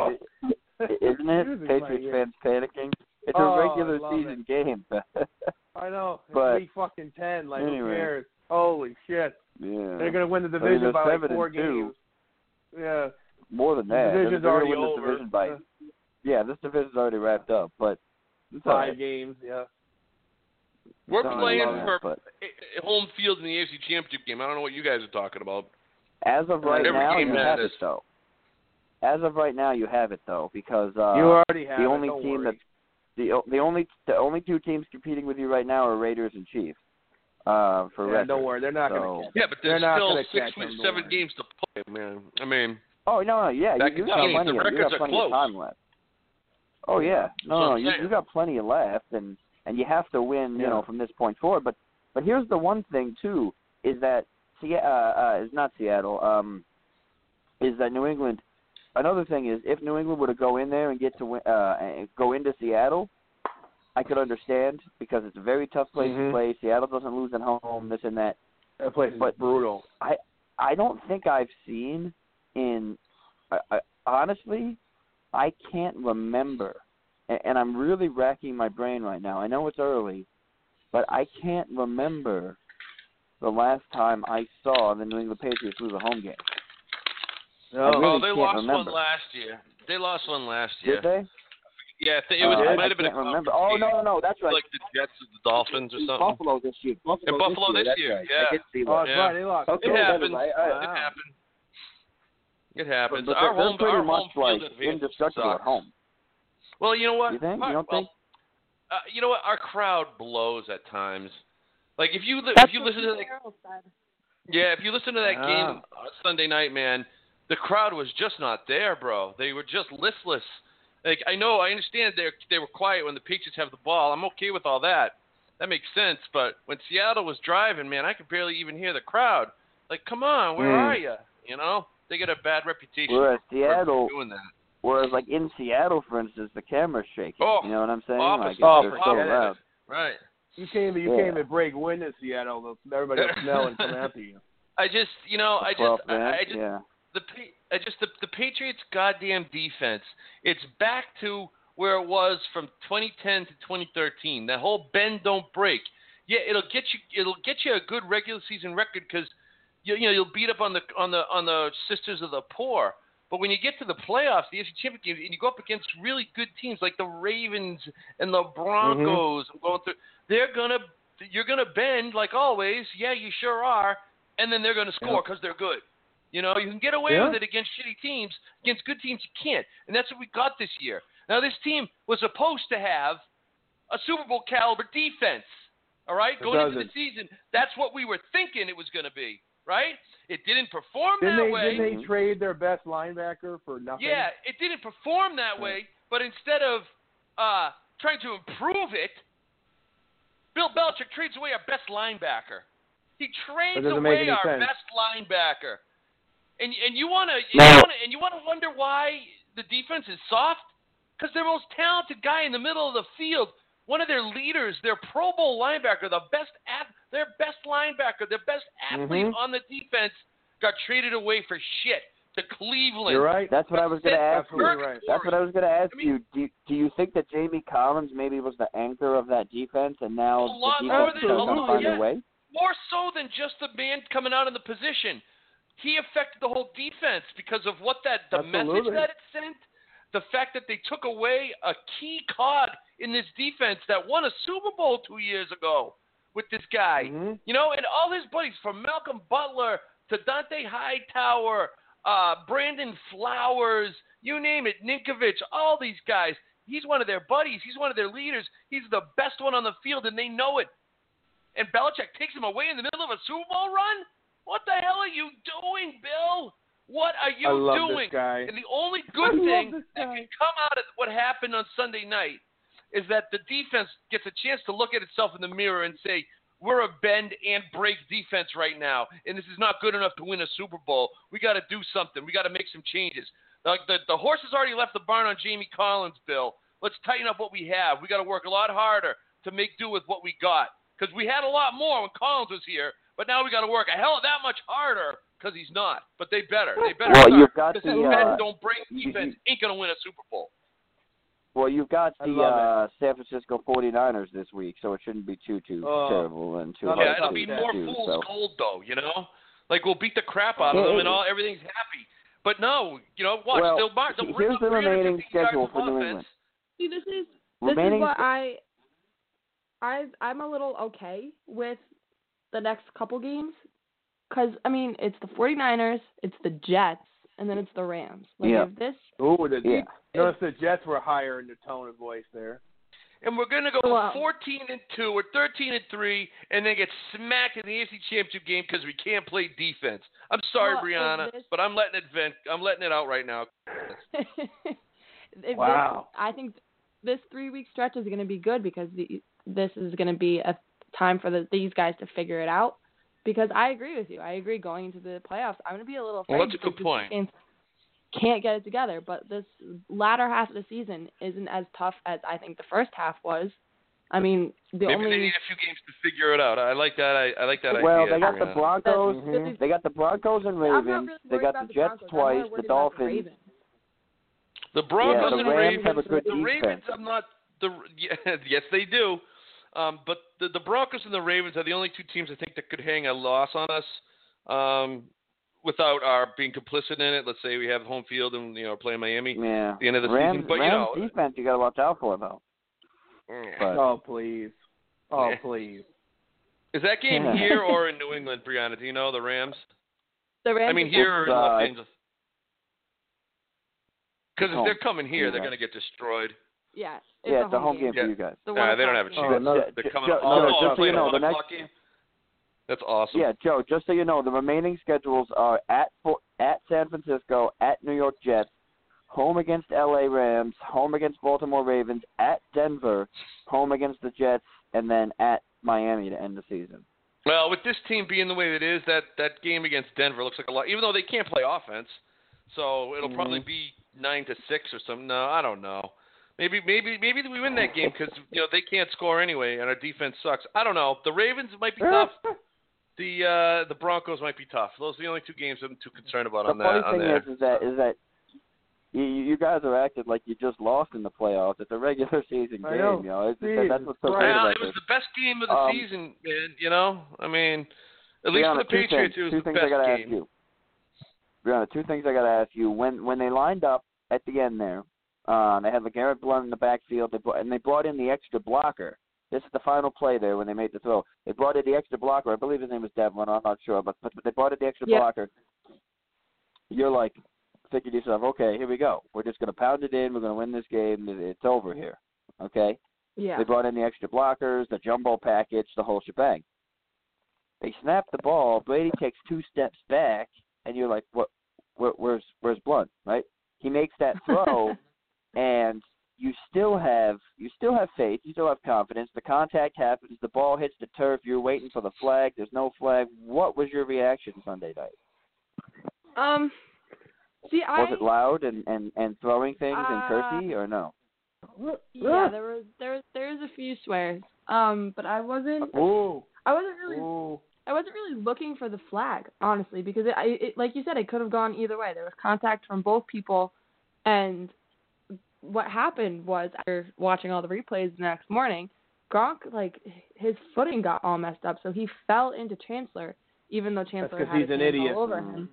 A: isn't it?
B: This is
A: Patriots
B: my-
A: fans panicking. It's
B: Oh,
A: a
B: I
A: regular
B: love
A: season game.
B: I know. It's
A: But-
B: week fucking ten. Like, who
A: anyway.
B: cares? Holy shit.
A: Yeah.
B: They're going to win the
A: I mean,
B: division
A: they're
B: by like
A: seven
B: four
A: and two.
B: games. Yeah.
A: More than
B: The
A: that. They're,
B: division's
A: they're
B: already
A: gonna win this
B: over.
A: division by.
B: Yeah.
A: Yeah, this division's already wrapped up, but it's all
B: Five
A: right.
B: games, yeah.
C: We're
A: It's all
C: playing
A: right,
C: for
A: but
C: a- a home field in the A F C Championship game. I don't know what you guys are talking about.
A: as of right
C: Every
A: now,
C: game
A: you have
C: matters.
A: it though. As of right now, you have it though, because uh,
B: You already have
A: the
B: it,
A: only
B: don't
A: team
B: worry.
A: that's the o- the only the only two teams competing with you right now are Raiders and Chiefs. Uh, for
B: Yeah,
A: record.
B: don't worry. They're not
A: So-
B: going to catch
C: Yeah, but
B: They're
C: there's
B: not
C: still
B: gonna
C: six
B: catch
C: weeks,
B: them, don't
C: seven
B: worry.
C: games to play, man. I mean,
A: Oh no, no, yeah,
C: Back
A: you, you
C: in
A: got
C: teams,
A: plenty.
C: the
A: Of, you
C: records
A: got
C: are
A: plenty
C: close.
A: of time left. Oh yeah,
C: That's
A: no,
C: what
A: no,
C: I'm
A: you
C: saying.
A: you got plenty left, and and you have to win, you
B: Yeah.
A: know, from this point forward. But but here's the one thing too is that Se- uh, uh, is not Seattle, um, is that New England. Another thing is if New England were to go in there and get to win, uh, and go into Seattle, I could understand because it's a very tough place
B: Mhm.
A: to play. Seattle doesn't lose at home, this and that.
B: That place is
A: But-
B: brutal.
A: I I don't think I've seen in I, I, honestly I can't remember, and, and I'm really racking my brain right now. I know it's early, but I can't remember the last time I saw the New England Patriots lose a home game. I
B: No.
A: really
C: oh, they
A: can't
C: lost
A: remember.
C: one last year. They lost one last year.
A: Did they?
C: Yeah, I think it was.
A: Uh,
C: it might
A: I
C: have been a
A: can't remember.
C: conference
A: Oh no,
C: game,
A: no, no, that's right.
C: like the Jets or the Dolphins or something.
A: Buffalo this year. Buffalo,
C: And Buffalo
A: this
C: this
A: year.
C: year,
A: That's
C: yeah.
A: right. I did see
B: Oh,
A: that.
B: that's
C: Yeah.
B: right. They lost.
A: Okay,
C: It
A: that
C: happens.
A: is- I- I-
C: It
B: Wow.
C: happened. It happens.
A: But, but
C: our
A: they're
C: home,
A: pretty
C: our
A: much
C: home field
A: like
C: advantage
A: indestructible
C: sucks.
A: at home.
C: Well, you know what?
A: You think?
C: Our-
A: You don't
C: well,
A: think?
C: Uh, you know what? Our crowd blows at times. Like if you li-
E: That's
C: if you
E: what
C: listen to that,
E: Carroll said.
C: yeah, if you listen to that
B: Ah.
C: game uh, Sunday night, man, the crowd was just not there, bro. They were just listless. Like I know, I understand they they were quiet when the Patriots have the ball. I'm okay with all that. That makes sense. But when Seattle was driving, man, I could barely even hear the crowd. Like, come on, where
A: Mm.
C: are you? You know, they get a bad reputation
A: Whereas
C: for
A: Seattle,
C: doing that.
A: whereas like in Seattle, for instance, the camera's shaking.
C: Oh,
A: you know what I'm saying?
C: opposite.
A: Like
B: Oh,
A: they're so
B: forget it.
A: loud.
C: Right.
B: You can't you
A: Yeah.
B: can't even break wind in Seattle. They'll- Everybody will smell and come after you.
C: I just, you know, I
A: Well,
C: just,
A: man,
C: I, I just,
A: yeah.
C: the, Pa- I just the, the Patriots' goddamn defense. It's back to where it was from twenty ten to twenty thirteen. That whole bend don't break. Yeah, it'll get you, it'll get you a good regular season record because you, you know you'll beat up on the on the on the Sisters of the Poor. But when you get to the playoffs, the A F C Championship games, and you go up against really good teams like the Ravens and the Broncos, I'm going through, they're gonna, you're gonna bend like always. Yeah, you sure are. And then they're gonna score because they're good. You know, you can get away
B: Yeah.
C: with it against shitty teams. Against good teams, you can't. And that's what we got this year. Now, this team was supposed to have a Super Bowl caliber defense. All right,
B: It
C: going into the
B: doesn't.
C: season, that's what we were thinking it was going to be. Right? It didn't perform
B: Didn't
C: that
B: they
C: way.
B: didn't they trade their best linebacker for nothing?
C: Yeah, it didn't perform that way, but instead of uh, trying to improve it, Bill Belichick trades away our best linebacker. He trades
B: That doesn't make
C: away
B: any
C: our
B: sense.
C: best linebacker. And and you want to
A: No.
C: and you want to wonder why the defense is soft? Because their most talented guy in the middle of the field, one of their leaders, their Pro Bowl linebacker, the best at their best linebacker, their best athlete
B: Mhm.
C: on the defense, got traded away for shit to Cleveland.
B: You're right.
A: That's what I was going to ask you.
B: Absolutely right.
A: That's what I was going to ask
C: I mean-
A: you. Do, do you think that Jamie Collins maybe was the anchor of that defense, and now
C: A lot
A: the
C: more
A: defense
C: than-
A: is going to
B: absolutely,
A: find
C: yeah.
A: a way?
C: More so than just the man coming out in the position. He affected the whole defense because of what that the message
B: Absolutely.
C: that it sent, the fact that they took away a key cog in this defense that won a Super Bowl two years ago with this guy.
B: Mhm.
C: You know, and all his buddies from Malcolm Butler to Dante Hightower, uh, Brandon Flowers, you name it, Ninkovich, all these guys. He's one of their buddies. He's one of their leaders. He's the best one on the field, and they know it. And Belichick takes him away in the middle of a Super Bowl run? What the hell are you doing, Bill? What are you
B: I love
C: doing?
B: this guy.
C: And the only
B: I
C: good
B: love
C: thing
B: this
C: that
B: guy.
C: can come out of what happened on Sunday night is that the defense gets a chance to look at itself in the mirror and say, we're a bend and break defense right now, and this is not good enough to win a Super Bowl. We got to do something. We got to make some changes. The, the, the horse has already left the barn on Jamie Collins, Bill. Let's tighten up what we have. We got to work a lot harder to make do with what we got. Because we had a lot more when Collins was here, but now we got to work a hell of that much harder because he's not. But they better. They better
A: Well,
C: start.
A: you've got
C: Because
A: the,
C: this
A: uh,
C: bend don't break
A: you-
C: defense ain't going to win a Super Bowl.
A: Well, you've got
B: I
A: the
B: love
A: uh, San Francisco forty-niners this week, so it shouldn't be too, too
B: Oh.
A: terrible and too
B: Not
A: hard
C: Yeah, it'll
A: to
C: be
B: that,
C: more
A: do.
C: fool's
A: So.
C: gold, though, you know? Like, we'll beat the crap out of
A: Yeah,
C: them
A: it
C: and all everything's happy. But no, you know, watch.
A: Well,
C: they'll, mark, they'll bring
A: here's
C: up
A: the
C: three hundred
A: remaining
C: fifty yards
A: schedule
C: of
A: for New
C: offense.
A: England.
E: See, this is this
A: Remaining
E: is what I I I'm a little okay with the next couple games because I mean it's the forty-niners, it's the Jets, and then it's the Rams. Like
A: Yeah.
E: if this
B: Ooh, the
A: Yeah.
B: notice the Jets were higher in their tone of voice there.
C: And we're going to go
E: Wow.
C: fourteen and two or thirteen and three and then get smacked in the A F C Championship game because we can't play defense. I'm sorry,
E: Well, if
C: Brianna,
E: this-
C: but I'm letting it vent. I'm letting it out right now.
E: if
B: Wow.
E: This, I think this three week stretch is going to be good because the, this is going to be a time for the, these guys to figure it out. Because I agree with you. I agree going into the playoffs. I'm going to be a little afraid.
C: Well, that's a
E: because
C: good
E: these
C: point.
E: teams Can't get it together. But this latter half of the season isn't as tough as I think the first half was. I mean, the
C: Maybe
E: only
C: they need a few games to figure it out. I like that. I, I like that
A: Well,
C: idea.
A: they got the
C: Brianna.
A: Broncos.
E: This- this is-
A: They got the Broncos and
E: I'm not
A: Ravens.
E: really
A: They
E: worried
A: got
E: about
A: the
E: the
A: Jets
E: Broncos. I'm
A: twice.
E: more
A: The
E: worried about
A: Dolphins.
E: The Ravens.
C: The Broncos
A: Yeah, the
C: and the
A: Rams
C: Ravens.
A: have a good
C: the Ravens,
A: defense.
C: I'm not. The yeah, yes, they do. Um, but the, the Broncos and the Ravens are the only two teams I think that could hang a loss on us. Um, without our being complicit in it. Let's say we have home field and you know playing Miami
A: Yeah.
C: at the end of the
A: Rams,
C: season, but
A: Rams
C: you know,
A: defense you got to watch out for though. But,
B: Oh please. Oh
C: Yeah.
B: please.
C: is that game here or in New England, Brianna? Do you know the Rams?
E: The Rams.
C: I mean, here or in
A: uh,
C: Los Angeles? Because if
A: home.
C: they're coming here, they're
A: Yeah.
C: going to get destroyed.
E: Yeah. It's
A: yeah,
E: a
A: it's a home game,
C: Yeah.
A: for you guys.
E: The
C: Nah,
E: one
C: they don't
E: o'clock
C: have a
E: game.
B: Oh,
C: chance.
B: no.
C: They're coming.
A: Joe,
C: oh,
A: Joe,
C: oh,
A: just so you
C: playing
A: know,
C: a
A: the
C: one
A: next
C: o'clock game. That's awesome.
A: Yeah, Joe, just so you know, the remaining schedules are at at San Francisco, at New York Jets, home against L A Rams, home against Baltimore Ravens, at Denver, home against the Jets, and then at Miami to end the season.
C: Well, with this team being the way it is, that, that game against Denver looks like a lot. Even though they can't play offense, so it'll
A: Mhm.
C: probably be nine to six or something. No, I don't know. Maybe maybe maybe we win that game because you know they can't score anyway, and our defense sucks. I don't know. The Ravens might be tough. The uh, the Broncos might be tough. Those are the only two games I'm too concerned about
A: The
C: on
A: funny
C: that. On
A: thing
C: there.
A: is, is that is that you, you guys are acting like you just lost in the playoffs. It's a regular season game,
B: I know.
A: you know. It's,
B: Jesus
A: that's what's so
B: Christ.
A: great
C: Well,
A: about
C: it was
A: this.
C: the best game of the
A: Um,
C: season, man. You know, I mean, at least
A: Brianna,
C: for the
A: two
C: Patriots,
A: things,
C: it was
A: two
C: the
A: things
C: best
A: I gotta
C: game.
A: ask you. Brianna, two things I gotta ask you. When when they lined up at the end there, uh, they had LeGarrette Blount in the backfield, they brought, and they brought in the extra blocker. This is the final play there when they made the throw. They brought in the extra blocker. I believe his name was Devlin. I'm not sure, but but, but they brought in the extra
E: Yeah.
A: blocker. You're like thinking to yourself, okay, here we go. We're just gonna pound it in. We're gonna win this game. It's over here. Okay.
E: Yeah.
A: They brought in the extra blockers, the jumbo package, the whole shebang. They snap the ball. Brady takes two steps back, and you're like, "What? Where, where's Where's Blunt?" Right? He makes that throw, and you still have you still have faith. You still have confidence. The contact happens. The ball hits the turf. You're waiting for the flag. There's no flag. What was your reaction Sunday night?
E: Um. See, I.
A: Was it loud and, and, and throwing things and
E: Uh,
A: cursy or no?
E: Yeah, there was there there was a few swears. Um, but I wasn't
B: Ooh.
E: I wasn't really
B: Ooh.
E: I wasn't really looking for the flag, honestly, because it, I it, like you said, it could have gone either way. There was contact from both people, and what happened was after watching all the replays the next morning, Gronk, like, his footing got all messed up, so he fell into Chancellor, even though Chancellor
B: That's 'cause
E: had
B: he's
E: his
B: an
E: hands
B: idiot.
E: all over him,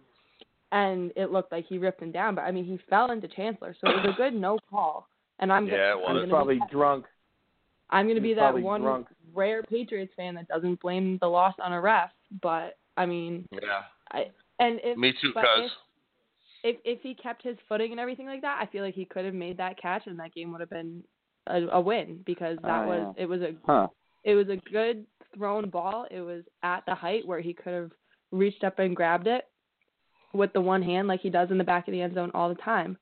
E: and it looked like he ripped him down. But I mean, he fell into Chancellor, so it was a good no call. And I'm
C: Yeah, it
E: gonna,
C: was.
E: I'm
B: He's
E: gonna
B: probably
E: be that,
B: drunk.
E: I'm gonna
B: he's
E: be that
B: probably
E: one
B: drunk.
E: rare Patriots fan that doesn't blame the loss on a ref. But I mean,
C: Yeah.
E: I and if
C: Me too,
E: but
C: cuz.
E: if, if if he kept his footing and everything like that, I feel like he could have made that catch, and that game would have been a, a win because that
A: Oh,
E: was
A: yeah.
E: it was a
A: Huh.
E: it was a good thrown ball. It was at the height where he could have reached up and grabbed it with the one hand like he does in the back of the end zone all the time.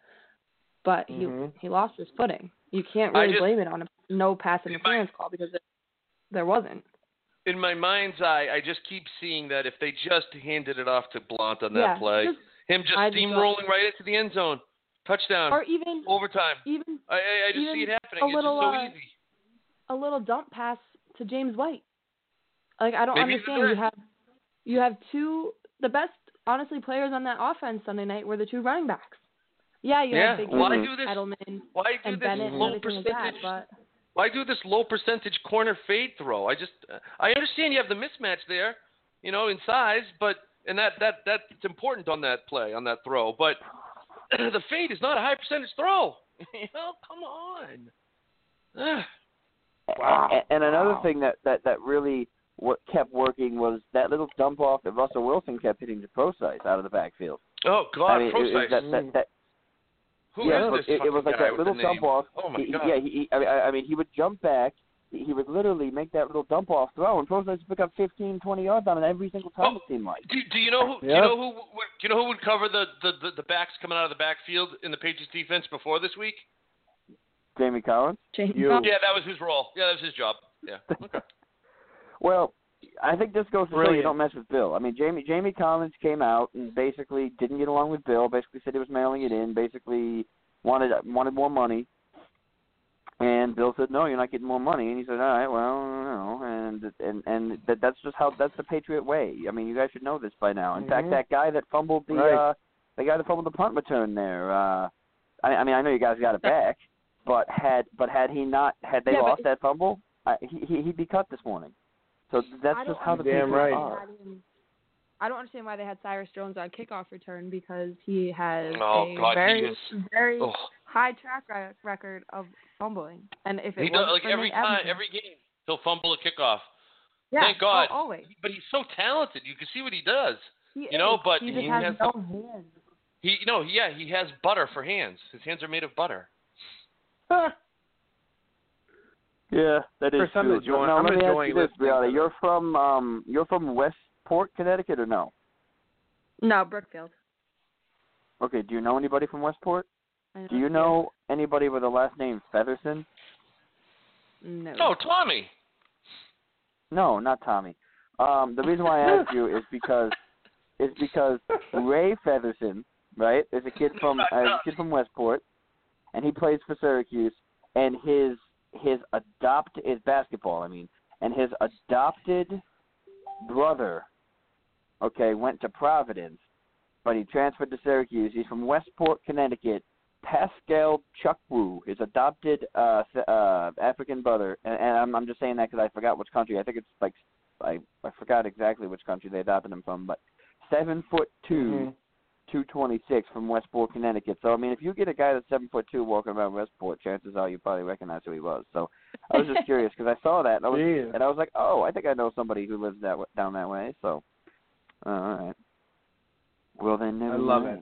E: But he
B: Mhm.
E: he lost his footing. You can't
C: I
E: really
C: just-
E: blame it on a no pass
C: In my-
E: interference call because it, there wasn't.
C: In my mind's eye, I just keep seeing that if they just handed it off to Blount on that
E: Yeah,
C: play,
E: just-
C: him just
E: I just
C: steamrolling right into the end zone, touchdown,
E: Or even
C: overtime.
E: even
C: I, I, I just
E: even
C: see it happening.
E: a
C: It's
E: little,
C: just so
E: uh,
C: easy.
E: a little dump pass to James White. Like I don't
C: Maybe
E: understand.
C: even
E: You
C: that.
E: have you have two the best honestly players on that offense Sunday night were the two running backs. Yeah, you
C: Yeah,
E: had Big
C: why
E: Henry,
C: do this?
E: Edelman
C: Why do
E: and
C: this
E: Bennett and
C: low
E: everything like that,
C: percentage?
E: but
C: Why do this low percentage corner fade throw? I just, I understand you have the mismatch there, you know, in size, but and that that that's important on that play, on that throw. But the fade is not a high percentage throw. You know, come on. Ugh.
B: Wow.
A: And, and another
B: Wow.
A: thing that, that, that really what kept working was that little dump off that Russell Wilson kept hitting to Procise out of the backfield.
C: Oh God,
A: I mean, it-
C: Procise.
A: it, that, that, that,
C: Who
A: yeah,
C: is
A: it, was-
C: this
A: it, it
C: fucking
A: was like
C: guy
A: that
C: with
A: little
C: the
A: dump
C: name?
A: off.
C: Oh my
A: he,
C: God.
A: Yeah, he, he, I, mean, I I mean, he would jump back. He he would literally make that little dump off throw, and Procise would pick up fifteen, twenty yards on it every single time.
C: Oh.
A: It seemed like.
C: Do, do you know who? Do you
B: Yep.
C: know who? Would, do you know who would cover the, the, the, the backs coming out of the backfield in the Patriots defense before this week?
A: Jamie Collins.
E: James
B: You.
E: White-
C: Yeah, that was his role. Yeah, that was his job. Yeah. Okay.
A: Well, I think this goes to show you
B: Brilliant.
A: don't mess with Bill. I mean, Jamie Jamie Collins came out and basically didn't get along with Bill. Basically said he was mailing it in. Basically wanted wanted more money. And Bill said, "No, you're not getting more money." And he said, "All right, well, no." And and and that that's just how that's the Patriot way. I mean, you guys should know this by now. In fact,
B: Mhm.
A: that guy that fumbled the
B: Right.
A: uh, the guy that fumbled the punt return there. Uh, I, I mean, I know you guys got it back, but had but had he not had they
E: Yeah, but-
A: lost that fumble, I, he he- he'd be cut this morning. So that's
E: I
A: just
E: don't
A: how the
B: Damn
A: Patriots
B: right.
A: are.
E: had him- I don't understand why they had Cyrus Jones on kickoff return because he has
C: Oh,
E: a
C: God, he
E: very,
C: is-
E: very
C: Oh.
E: high track re- record of fumbling. And if it
C: He does,
E: wasn't
C: like
E: for
C: every
E: Nate
C: time,
E: Evans-
C: every game, he'll fumble a kickoff.
E: yeah,
C: Thank God.
E: oh, always.
C: But he's so talented. You can see what he does.
E: He
C: You know,
E: is.
C: but
E: he just
C: he
E: has
C: has
E: no
C: the-
E: hands.
C: He, you know, yeah, he has butter for hands. His hands are made of butter.
A: Yeah, that is
B: Chris, I'm
A: true.
B: enjoying-
A: now,
B: I'm
A: let me ask
B: enjoying
A: you this,
B: listening to
A: Brianna.
B: this.
A: You're from um, you're from Westport, Connecticut, or no?
E: No, Brookfield.
A: Okay. Do you know anybody from Westport?
E: I
A: Do you know anybody with the last name Featherson?
E: No.
C: Oh, Tommy.
A: No, not Tommy. Um, the reason why I asked you is because is because Ray Featherson, right, is a kid from uh, a kid from Westport, and he plays for Syracuse, and his his adopt is basketball. I mean, and his adopted brother, okay, went to Providence, but he transferred to Syracuse. He's from Westport, Connecticut. Pascal Chukwu, his adopted uh, uh, African brother, and, and I'm, I'm just saying that because I forgot which country. I think it's like I I forgot exactly which country they adopted him from, but seven foot two,
B: Mm-hmm.
A: two twenty six from Westport, Connecticut. So I mean, if you get a guy that's seven foot two walking around Westport, chances are you probably recognize who he was. So I was just curious because I saw that and I was
B: Yeah.
A: and I was like, oh, I think I know somebody who lives that w- down that way. So uh, all right. Well then, never
B: I love
A: mind.
B: it.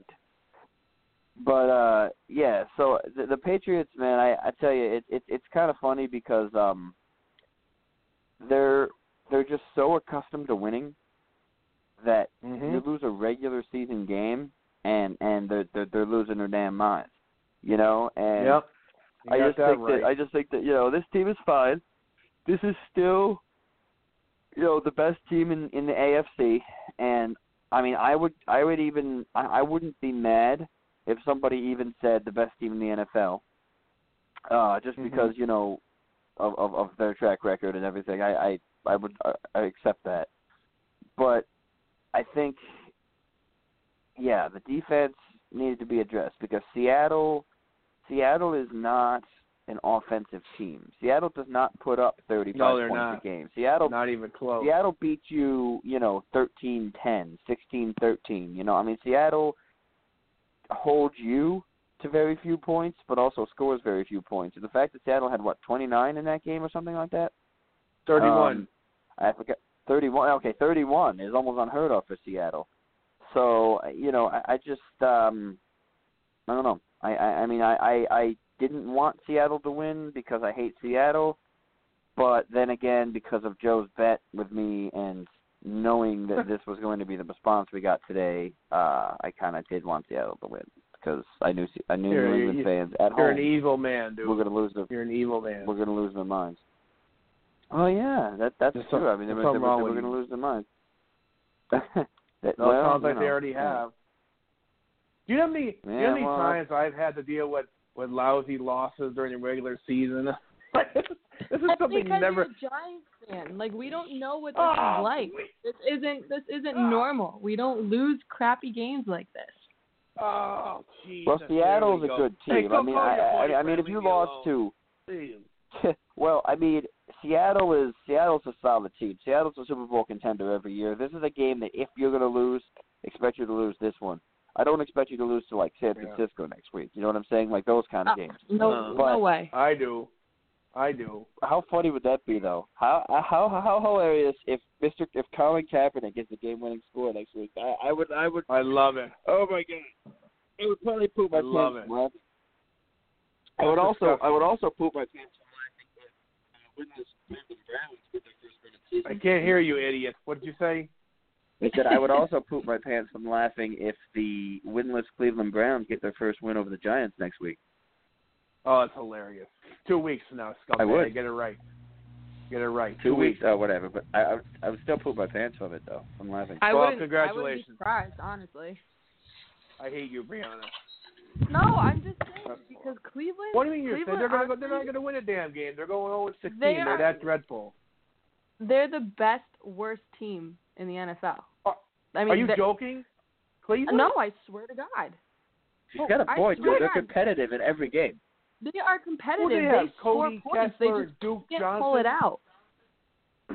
A: But uh, yeah, so the, the Patriots, man, I, I tell you, it, it it's kind of funny because um, they're they're just so accustomed to winning that
B: Mm-hmm.
A: you lose a regular season game and and they're they're, they're losing their damn minds, you know. And
B: Yep. You
A: I
B: got
A: just
B: that
A: think
B: right.
A: that I just think that you know this team is fine. This is still, you know, the best team in in the A F C, and I mean, I would I would even I, I wouldn't be mad if somebody even said the best team in the N F L, uh, just
B: Mhm.
A: because you know of, of of their track record and everything. I I, I would I, I accept that, but I think yeah, the defense needed to be addressed because Seattle Seattle is not an offensive team. Seattle does not put up thirty-five
B: No, they're
A: points
B: not.
A: a game. Seattle
B: Not even close.
A: Seattle beat you, you know, thirteen ten, sixteen thirteen. You know, I mean, Seattle holds you to very few points, but also scores very few points. And the fact that Seattle had, what, twenty-nine in that game or something like that?
B: thirty-one.
A: Um, I forget. thirty-one. Okay, thirty-one is almost unheard of for Seattle. So, you know, I, I just, um, I don't know. I, I, I mean, I, I, I didn't want Seattle to win because I hate Seattle. But then again, because of Joe's bet with me and knowing that this was going to be the response we got today, uh, I kind of did want Seattle to win because I knew I knew
B: You're-
A: New England
B: you-
A: fans at
B: You're
A: home
B: an evil man, dude.
A: we're going to lose their
B: You're an evil man.
A: we're going to lose their minds. Oh yeah, that that's
B: There's
A: true.
B: some-
A: I mean, they
B: there's
A: were, they
B: something
A: were,
B: wrong
A: they were
B: with
A: going to
B: you.
A: lose their minds. That-
B: No,
A: well,
B: it sounds like
A: you
B: they
A: know,
B: already
A: yeah.
B: have. Do you know how many, do you know
A: Yeah,
B: how many
A: well,
B: times I've had to deal with, with lousy losses during the regular season? this is
E: That's
B: something
E: because
B: you never.
E: you're a Giants fan. Like we don't know what this
B: Oh,
E: is like.
B: wait.
E: This isn't this isn't
B: Ah.
E: normal. We don't lose crappy games like this.
B: Oh, Jesus.
A: Well, Seattle's a
B: There we
A: good
B: go. Hey,
A: team.
B: go
A: I mean,
B: call
A: I,
B: your
A: I, I
B: boyfriend,
A: mean, if
B: leave
A: you
B: me
A: lost
B: alone.
A: to
B: Please.
A: well, I mean, Seattle is Seattle's a solid team. Seattle's a Super Bowl contender every year. This is a game that if you're going to lose, expect you to lose this one. I don't expect you to lose to like San
B: Yeah.
A: Francisco next week. You know what I'm saying? Like those kind of
E: Uh,
A: games.
E: no,
A: But-
E: no way.
B: I do. I do.
A: How funny would that be, though? How how how hilarious if Mister if Colin Kaepernick gets the game-winning score next week? I, I would I would.
B: I love it.
A: Oh my God! It would probably poop my
B: I love
A: pants
B: it.
A: from laughing. I would
B: That's
A: also
B: disgusting.
A: I would also poop my pants from laughing if uh, when this Cleveland Browns get their first win of the season.
B: I can't hear you, idiot. What did you say?
A: I said I would also poop my pants from laughing if the winless Cleveland Browns get their first win over the Giants next week.
B: Oh, it's hilarious. Two weeks from now, scumbag.
A: I would.
B: Get it right. Get it right.
A: Two weeks, oh whatever. But I I would, I would still poop my pants from it though. From laughing.
E: I
B: Well,
E: wouldn't. I wouldn't be
B: congratulations.
E: surprised, honestly.
B: I hate you, Brianna.
E: No, I'm just saying because Cleveland.
B: What do you mean you're saying?
E: Cleveland,
B: They're gonna go, they're
E: honestly,
B: not going to win a damn game. They're going oh and sixteen.
E: They
B: They're
E: are-
B: that dreadful.
E: They're the best worst team in the N F L.
B: Are-
E: I mean,
B: Are you
E: they-
B: joking? Cleveland?
E: No, I swear to God,
A: She's got a
E: I
A: point,
E: swear
A: dude. They're
E: to God.
A: competitive in every game.
E: they are competitive.
B: Who do they have?
E: score
B: Cody
E: points. They
B: Kessler,
E: just
B: Duke
E: can't
B: Johnson.
E: pull it out.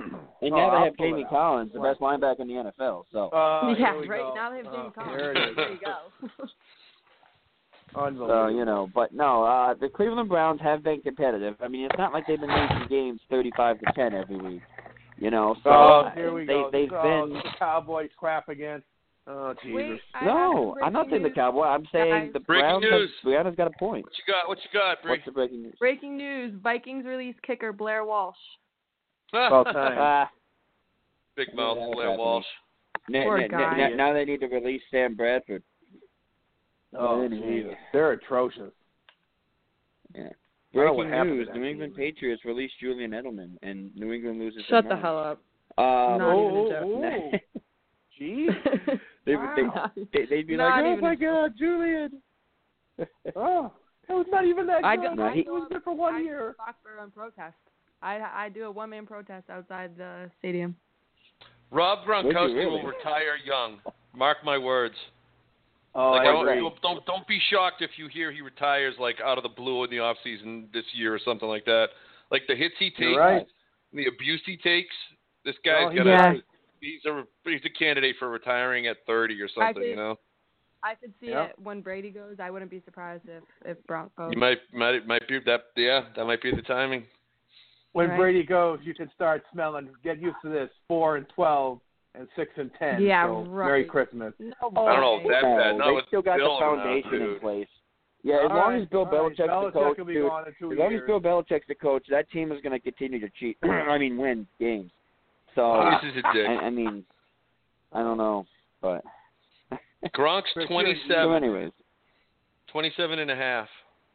A: And
B: Oh,
A: now they
B: I'll
A: have
B: pull
A: Jamie
B: it out.
A: Collins, the
B: Right.
A: best linebacker in the N F L. So.
B: Uh,
E: yeah,
B: here we
E: right
B: go.
E: now they have Jamie
B: Oh,
E: Collins.
B: there it is.
E: There you go.
B: Unbelievable.
A: So, you know, but no, uh, the Cleveland Browns have been competitive. I mean, it's not like they've been losing games thirty-five to ten every week. You know, so
B: Oh,
A: uh,
B: here we
A: they,
B: go.
A: they've
B: oh,
A: been.
B: the Cowboys crap again. Oh, Jesus.
E: Wait, I
A: No,
E: have
A: I'm not
E: breaking
A: saying the
E: news.
A: Cowboys. I'm saying
E: Guys.
A: the
C: Breaking
A: Browns.
C: news.
A: Have, Browns got a point.
C: What you got? What you got, Bree?
A: What's the breaking news?
E: Breaking news: Vikings release kicker Blair Walsh.
B: About time.
A: Ah,
C: Big mouth,
A: Yeah, that was
C: Blair
A: happening.
C: Walsh.
A: n-
E: Poor
A: n-
E: guy.
A: n- now they need to release Sam Bradford.
B: Oh,
A: Anyway.
B: Jesus. They're atrocious.
A: Yeah.
B: I don't know what
A: Breaking
B: happened to
A: news:
B: that
A: New England
B: team.
A: Patriots release Julian Edelman, and New England loses.
E: Shut
A: their
E: the hell up.
A: mind. Um,
E: Not
B: oh,
E: even a
B: oh,
E: joke.
B: oh. Jeez.
A: they,
B: Wow.
A: they, they, they'd be
E: Not
A: like, "Oh
E: even
A: my
E: a-
A: God, Julian!"
B: Oh, it was not even that
E: I
B: good.
E: go, I
B: He
E: go
B: was
E: up-
B: there for one
E: I go
B: year.
E: to Foxborough and protest. I I do a one man protest outside the stadium.
C: Rob
A: Would you
C: Gronkowski
A: really?
C: will retire young. Mark my words.
B: Oh,
C: Like,
B: I
C: don't,
B: agree.
C: don't don't don't be shocked if you hear he retires like out of the blue in the off season this year or something like that. Like the hits he takes,
B: You're right.
C: the abuse he takes. This guy's
B: Oh, he's
C: gonna.
E: Yeah.
C: He's a he's a candidate for retiring at thirty or something.
E: could-
C: You know.
E: I could see
B: Yeah.
E: it when Brady goes. I wouldn't be surprised if if Bronk goes.
C: You might might might be that yeah that might be the timing.
B: When
E: Right.
B: Brady goes, you can start smelling. Get used to this. Four and twelve and six and ten.
E: Yeah,
B: so
E: right.
B: Merry Christmas.
E: No
C: I don't know if
E: way.
C: that
A: no,
C: bad. Not
A: they
C: with
A: still got
C: Bill
A: the
C: around,
A: foundation in
C: dude.
A: place. Yeah, as
B: All
A: long
B: right,
A: as Bill
B: all right.
A: Belichick's the
B: Belichick
A: coach,
B: will be
A: dude,
B: gone in two
A: as long as
B: years.
A: Bill Belichick's the coach, that team is going to continue to cheat. I mean, win games. So,
C: This is a dick.
A: I, I mean, I don't know, but.
C: Gronk's
B: For sure.
A: So,
C: twenty-seven,
A: anyways,
C: twenty-seven and a half.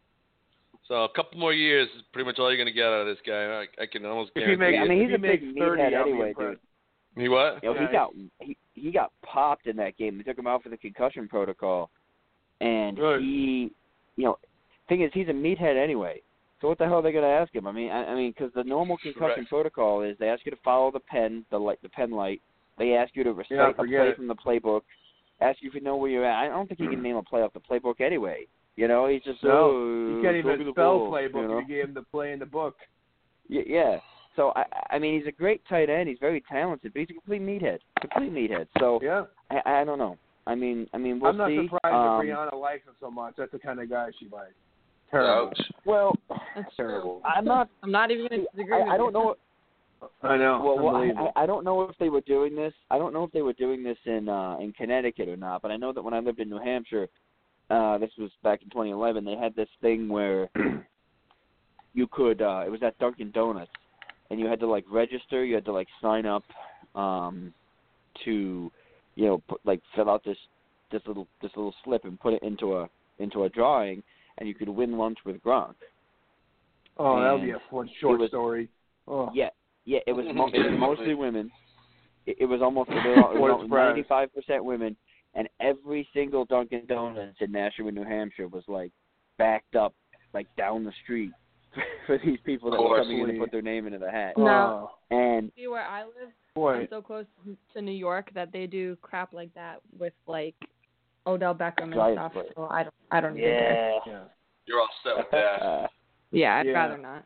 C: So a couple more years is pretty much all you're going to get out of this guy. I, I can almost
B: If he
C: guarantee
B: makes,
A: I mean,
B: if
A: he's
B: he
A: a big
B: makes thirty,
A: meathead
B: I'll be
A: anyway,
B: impressed.
C: it. He what?
A: you know,
B: Yeah,
A: he got he he got popped in that game. They took him out for the concussion protocol, and
B: Good.
A: he, you know, thing is, he's a meathead anyway. So what the hell are they going to ask him? I mean, I, I mean, because the normal concussion
C: Right.
A: protocol is they ask you to follow the pen, the light, the pen light. They ask you to recite
B: Yeah,
A: a
B: forget
A: play
B: it.
A: from the playbook. Ask you if you know where you're at. I don't think he can name a play off the playbook anyway. You know, he's just
B: No,
A: oh,
B: you can't
A: throw me
B: even
A: the
B: spell
A: ball,
B: playbook
A: You know?
B: if you gave him the play in the book.
A: Y- yeah. So I, I mean, he's a great tight end. He's very talented, but he's a complete meathead. Complete meathead. So
B: Yeah.
A: I, I don't know. I mean, I mean, we'll
B: I'm not
A: see.
B: surprised
A: um,
B: that Brianna likes him so much. That's the kind of guy she likes. Terrible.
C: Ouch.
A: Well,
E: That's
B: Terrible.
A: I'm not.
E: I'm not even going to disagree with
A: I, I don't
E: you.
A: know.
B: I know.
A: Well, well I,
B: Unbelievable.
A: I I don't know if they were doing this. I don't know if they were doing this in uh, in Connecticut or not. But I know that when I lived in New Hampshire, uh, this was back in twenty eleven. They had this thing where you could. Uh, it was at Dunkin' Donuts, and you had to like register. You had to like sign up um, to, you know, put, like fill out this this little this little slip and put it into a into a drawing, and you could win lunch with Gronk.
B: oh, that'll be
A: and
B: a fun short
A: was-
B: story. Oh.
A: Yeah, yeah. It was mo- it was mostly women. It, it was almost it was
B: What a
A: ninety-five percent women, and every single Dunkin' Donuts in Nashua, New Hampshire, was like backed up, like down the street for these people that were coming in to
B: Holy.
A: put their name into the hat.
E: No.
A: And
E: See where I live?
B: Boy.
E: I'm so close to New York that they do crap like that with like Odell Beckham and
A: Giants
E: stuff.
A: play.
E: So I don't, I don't even care.
A: yeah.
B: Yeah.
C: You're all set with that.
E: Yeah, I'd
B: Yeah.
E: rather not.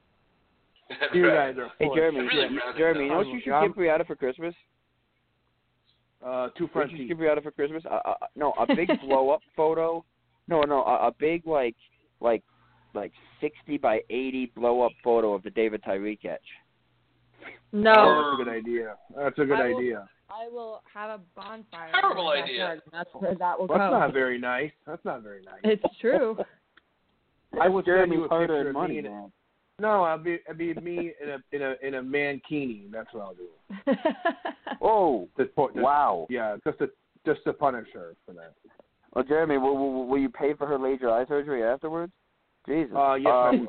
B: You guys are
A: Hey
B: full of
A: Jeremy,
C: I'd really
A: you-
C: rather
A: Jeremy, you know
B: not.
A: what you should
B: I'm-
A: give Brianna for Christmas?
B: Uh, two
A: What
B: French
A: you should
B: teeth.
A: give Brianna for Christmas? Uh, uh, no, a big blow up photo. No, no, a, a big like like like sixty by eighty blow up photo of the David Tyree catch.
E: No,
B: Oh, that's a good idea. That's a good
E: I will-
B: idea.
E: I will have a bonfire.
C: Terrible
E: in my
C: idea.
E: backyard, and that's where that will
B: Well, that's
E: go.
B: not very nice. That's not very nice.
E: It's true.
B: I would send
A: Jeremy's
B: you a
A: harder
B: picture
A: than
B: of
A: money,
B: me in a,
A: man.
B: no, I'll be I'll be me in a in a in a mankini. That's what I'll do.
A: Oh,
B: Just, po- just,
A: wow.
B: Yeah, just to just to punish her for that.
A: Well, Jeremy, will, will, will you pay for her laser eye surgery afterwards? Jesus.
B: Uh, yes, I
A: Um,
B: will.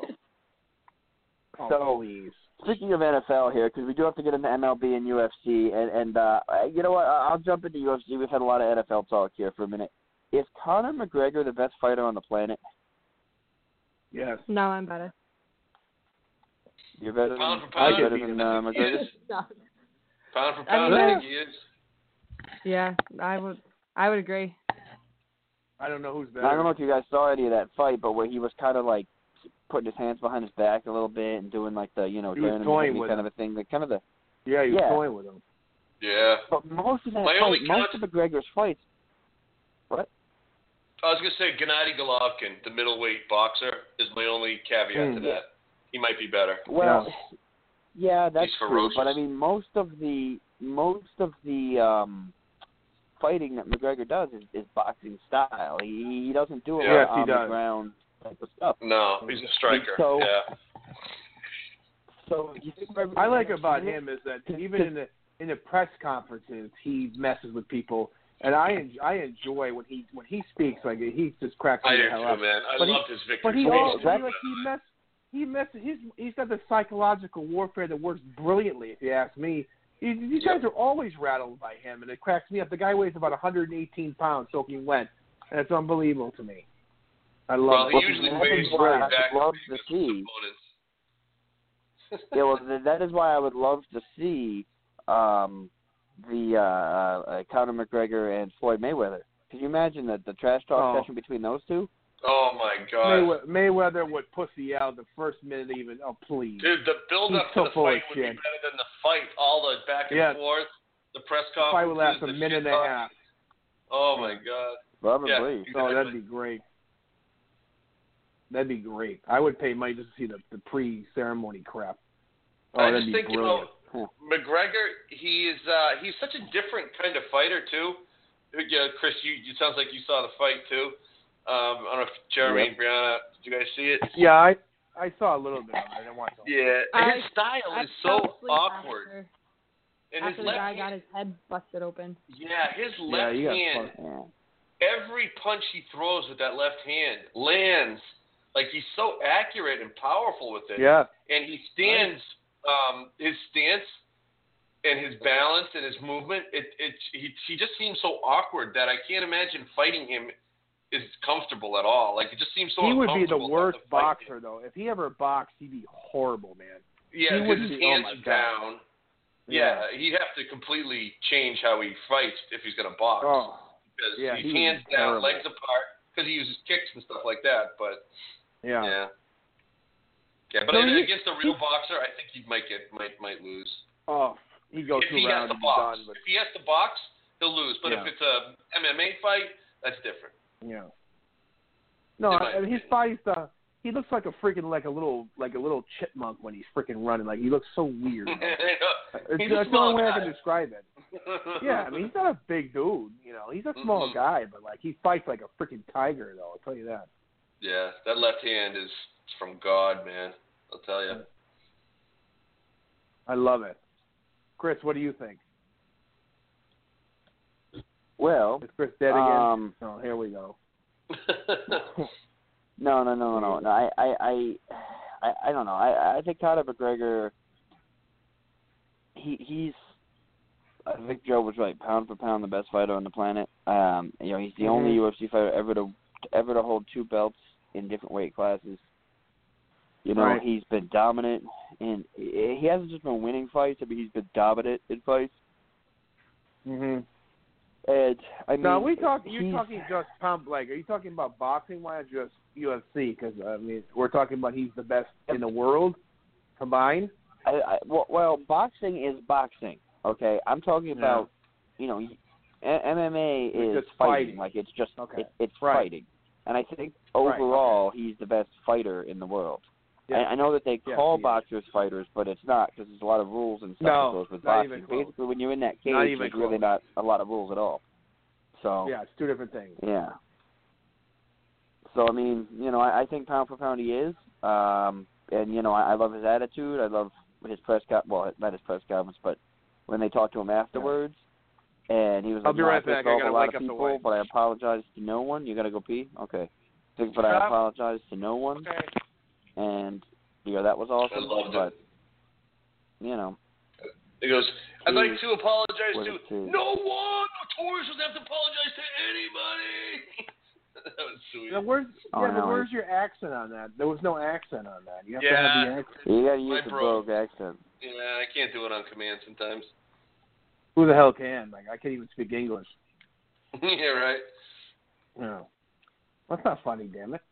B: Oh,
A: so-
B: please.
A: Speaking of N F L here, because we do have to get into M L B and U F C, and, and uh, you know what? I- I'll jump into U F C. We've had a lot of N F L talk here for a minute. Is Conor McGregor the best fighter on the planet?
B: Yes.
E: No, I'm better.
A: You're better than,
C: Pound for
A: you're
C: pound,
A: better than uh,
C: I think he
A: McGregor?
C: is.
E: No.
C: Pound for
E: I
C: pound,
E: mean,
C: I
E: uh,
C: think he is.
E: Yeah, I would. I would agree.
B: I don't know who's better.
A: I don't know if you guys saw any of that fight, but where he was kind of like putting his hands behind his back a little bit and doing like the, you know,
B: He was
A: turning
B: toying
A: the
B: with
A: kind
B: him.
A: of a thing, like kind of the,
B: Yeah, he was
A: Yeah.
B: toying with him.
C: Yeah.
A: But most of that
C: My
A: fight,
C: only
A: most
C: con-
A: of McGregor's fights. What?
C: I was going to say Gennady Golovkin, the middleweight boxer, is my only caveat
B: Mm.
C: to that. He might be better.
A: Well, yeah, that's
C: He's
A: true.
C: ferocious.
A: But I mean, most of the most of the um, fighting that McGregor does is, is boxing style. He he doesn't do a
C: Yes,
A: lot
B: he
A: of on the
B: does.
A: ground type of stuff.
C: No, he's a striker.
A: So-
C: yeah.
A: So you think McGregor-
B: I like about him is that even in the in the press conferences, he messes with people, and I en- I enjoy when he when he speaks. Like he just cracks me
C: I
B: the
C: do
B: hell
C: too,
B: up.
C: man. I
B: But he-
C: loved his victory.
B: But he
C: speech.
B: also
A: that's-
B: like he mess he messes his he's got the psychological warfare that works brilliantly. If you ask me, these, these guys are always rattled by him, and it cracks me up. The guy weighs about one hundred eighteen pounds soaking wet, and it's unbelievable to me. I love
C: Well,
B: it.
C: he
A: Well,
C: usually
A: that
C: weighs
A: is what I
C: exactly
A: love
C: what
A: to
C: he
A: see.
C: opponents.
A: Yeah, well, th- that is why I would love to see um, the uh, uh, Conor McGregor and Floyd Mayweather. Can you imagine the the trash talk
B: Oh.
A: session between those two?
C: Oh my God,
B: Maywe- Mayweather would pussy out the first minute even. Oh, please.
C: dude! The build up
B: He's
C: to
B: so
C: the
B: full of
C: fight would be
B: shit.
C: better than the fight. All the back and
B: Yeah.
C: forth, the press
B: The fight
C: conferences,
B: would last a
C: the
B: minute
C: shit
B: and a
C: talk.
B: half.
C: Oh my God.
A: Probably.
C: Yeah.
B: Oh,
C: Exactly.
B: that'd be great. That'd be great. I would pay money just to see the, the pre-ceremony crap. Oh,
C: I
B: that'd
C: just
B: be
C: think, you
B: brilliant.
C: know, McGregor, he is uh, he's such a different kind of fighter too. Yeah, Chris, you it sounds like you saw the fight too. Um, I don't know if Jeremy
A: Yep.
C: and Brianna, did you guys see it?
B: Yeah, I I saw a little bit of it. I didn't watch it.
C: Yeah,
E: I-
C: his style
E: I
C: is
E: fell
C: so
E: asleep
C: awkward.
E: After,
C: and
E: after
C: his
E: the
C: left
E: guy
C: hand,
E: got his head busted open.
C: yeah, his
B: Yeah,
C: left
B: you got
C: hand,
B: fucked.
A: Yeah.
C: every punch he throws with that left hand lands. Like he's so accurate and powerful with it.
B: Yeah.
C: And he stands, um, his stance and his balance and his movement, it, it, he, he just seems so awkward that I can't imagine fighting him is comfortable at all. Like it just seems so
B: He would be the
C: uncomfortable
B: worst
C: to fight him.
B: boxer, though. If he ever boxed, he'd be horrible, man.
C: Yeah,
B: he
C: because
B: wouldn't
C: his
B: be- oh
C: hands
B: my
C: are
B: God.
C: down. Yeah, he'd have to completely change how he fights if he's going to box.
B: Oh,
C: because
B: yeah,
C: he's
B: he would be
C: hands down,
B: terrible.
C: legs apart, because he uses kicks and stuff like that. But
B: yeah.
C: yeah, yeah. But
B: So
C: in-
B: he-
C: against a real boxer, I think he might get might might lose.
B: Oh, he'd go
C: if
B: two
C: he has
B: rounds
C: to
B: and be
C: box,
B: done. But,
C: if he has to box, he'll lose. But
B: Yeah.
C: if it's a M M A fight, that's different.
B: yeah. No,
C: In my
B: I mean, his
C: opinion.
B: body's uh, he looks like a freaking like a little like a little chipmunk when he's freaking running. Like he looks so weird. It's,
C: He's a
B: that's the
C: small
B: only way I
C: guy.
B: can describe it. Yeah, I mean he's not a big dude, you know. He's a small
C: Mhm.
B: guy, but like he fights like a freaking tiger, though. I'll tell you that.
C: Yeah, that left hand is from God, man. I'll tell you.
B: I love it. Chris, what do you think?
A: Well,
B: Is Chris dead again?
A: um,
B: Oh, here we go.
A: no, no, no, no, no. I, I, I, I, I don't know. I, I think Conor McGregor. He, he's. I think Joe was right. Pound for pound, the best fighter on the planet. Um, you know, he's the
B: Mhm.
A: only U F C fighter ever to ever to hold two belts in different weight classes. You know,
B: Right.
A: he's been dominant, and he hasn't just been winning fights. I mean, he's been dominant in fights.
B: Mhm.
A: And I mean,
B: Now, are we talking? You're
A: he's-
B: talking just pound like? Are you talking about boxing wise, or just U F C? Because I mean, we're talking about he's the best in the world combined.
A: I, I, well, well, boxing is boxing. Okay, I'm talking about, you know, M M A
B: It's
A: is
B: just
A: fighting.
B: fighting.
A: Like it's just
B: Okay.
A: it, it's
B: Right.
A: fighting. And I think
B: Right,
A: overall he's the best fighter in the world.
B: Yeah.
A: I, I know that they
B: Yes,
A: call
B: he is.
A: boxers fighters, but it's not because there's a lot of rules and stuff
B: No,
A: that goes with
B: not
A: boxing.
B: even close.
A: Basically, when you're in that cage,
B: Not even
A: there's really
B: close.
A: not a lot of rules at all. So
B: Yeah, it's two different things.
A: yeah. So I mean, you know, I, I think pound for pound he is, um, and you know, I, I love his attitude. I love his press con- well, not his press conference, but when they talked to him afterwards, and he was
B: I'll
A: like,
B: be
A: no,
B: right
A: I pissed
B: back. I
A: off
B: gotta
A: a lot
B: wake
A: of
B: up the
A: people,
B: wife."
A: but I apologize to no one. You gotta go pee, okay? Think, but I
B: Yeah.
A: apologize to no one,
B: Okay.
A: and you know that was awesome.
C: I loved
A: but
C: it.
A: you know,
C: He goes, I'd like to apologize
A: What
C: to
A: it is.
C: no one. Notorious doesn't have to apologize to anybody. That was sweet.
B: Now, where's
A: Oh,
B: yeah, but
A: no,
B: where's your accent on that? There was no accent on that. You have to
C: Yeah.
B: have the accent.
A: you gotta use
C: My
A: the
C: bro.
A: brogue accent.
C: Yeah, I can't do it on command sometimes.
B: Who the hell can? Like I can't even speak English.
C: Yeah, right.
B: No, that's not funny. Damn it.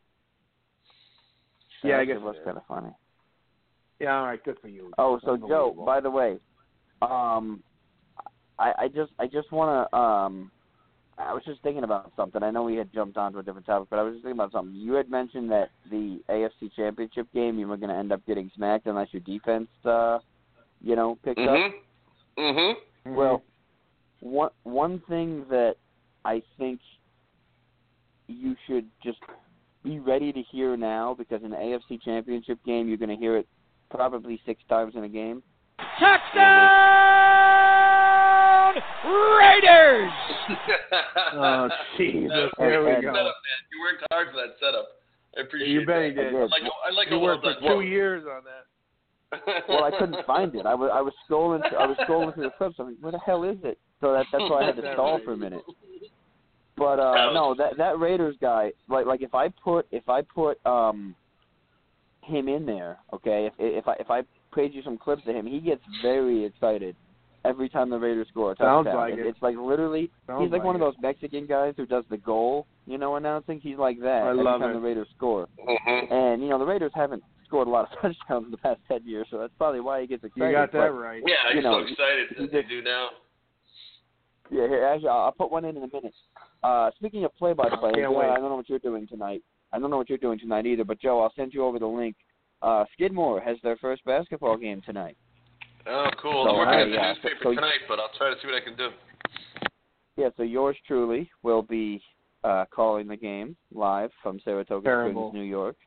B: Yeah, I guess
A: it was
B: it is.
A: kind of funny.
B: Yeah, all right, good for you.
A: Oh, so Joe,
B: Unbelievable.
A: by the way, Um, I, I just I just want to. Um, I was just thinking about something. I know we had jumped onto a different topic, but I was just thinking about something. You had mentioned that the A F C Championship game, you were going to end up getting smacked unless your defense, uh, you know, picked
C: Mhm.
A: up.
C: Mhm.
A: Well, one one thing that I think you should just be ready to hear now, because in the A F C Championship game, you're going to hear it probably six times in a game.
D: Touchdown, Raiders!
B: Oh, Jesus.
C: That was
B: There
C: a
B: we
C: good
B: go.
C: setup, man. You worked hard for that setup. I appreciate
B: You bet
C: that.
B: he did.
A: I
C: I like, I like
B: You
C: a well
B: worked for
C: done
B: two
C: job.
B: years on that.
A: Well, I couldn't find it. I was I was scrolling I was scrolling through the clips. I'm like, where the hell is it? So that that's why I had to stall for a minute. But uh, no, that that Raiders guy, like like if I put if I put um him in there, okay, if if I if I played you some clips of him, he gets very excited every time the Raiders score a touchdown.
B: Sounds like
A: it,
B: it.
A: It's like literally,
B: Sounds
A: he's like,
B: like
A: one
B: it.
A: of those Mexican guys who does the goal, you know, announcing. He's like that
B: I
A: every
B: love
A: time
B: it.
A: the Raiders score.
C: Mhm.
A: And you know, the Raiders haven't scored a lot of touchdowns in the past ten years, so that's probably why he gets excited.
B: You got that
A: But,
B: right.
C: Yeah,
A: You
C: he's
A: know,
C: so excited
A: he
C: as they
A: just-
C: do now.
A: Yeah, here, actually, I'll I'll put one in in a minute. Uh, speaking of play-by-play,
B: Can't
A: Joe,
B: wait.
A: I don't know what you're doing tonight. I don't know what you're doing tonight either, but Joe, I'll send you over the link. Uh, Skidmore has their first basketball game tonight.
C: Oh, cool.
A: So,
C: I'm working
A: uh,
C: at the
A: yeah,
C: newspaper
A: so-
C: tonight, but I'll try to see what I can do.
A: Yeah, so yours truly will be uh, calling the game live from Saratoga
B: Terrible.
A: Springs, New York.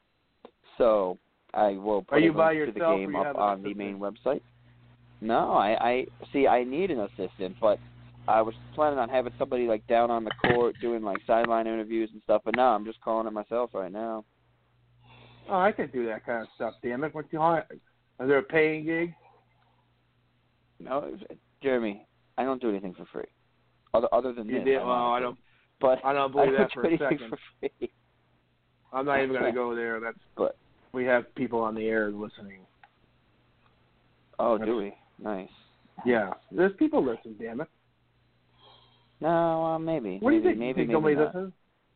A: So I will put
B: Are you
A: a
B: by
A: link to the
B: yourself or
A: game
B: you
A: up
B: have an
A: on the
B: assistant?
A: main website. No, I, I see. I need an assistant, but I was planning on having somebody like down on the court doing like sideline interviews and stuff. But no, I'm just calling it myself right now.
B: Oh, I can do that kind of stuff, damn it. What you want? Is there a paying gig?
A: No, Jeremy, I don't do anything for free. Other other than
B: You
A: this,
B: did?
A: I
B: Well, I
A: honestly.
B: don't.
A: But
B: I don't believe
A: I
B: that
A: don't
B: for
A: do
B: a
A: anything
B: second.
A: for free.
B: I'm not even going to go there. That's.
A: But
B: We have people on the air listening.
A: oh, do we? Nice.
B: Yeah, there's people listening. Damn it.
A: No, uh, maybe.
B: What
A: maybe,
B: do you think?
A: Maybe,
B: you think
A: maybe
B: nobody
A: not.
B: listens?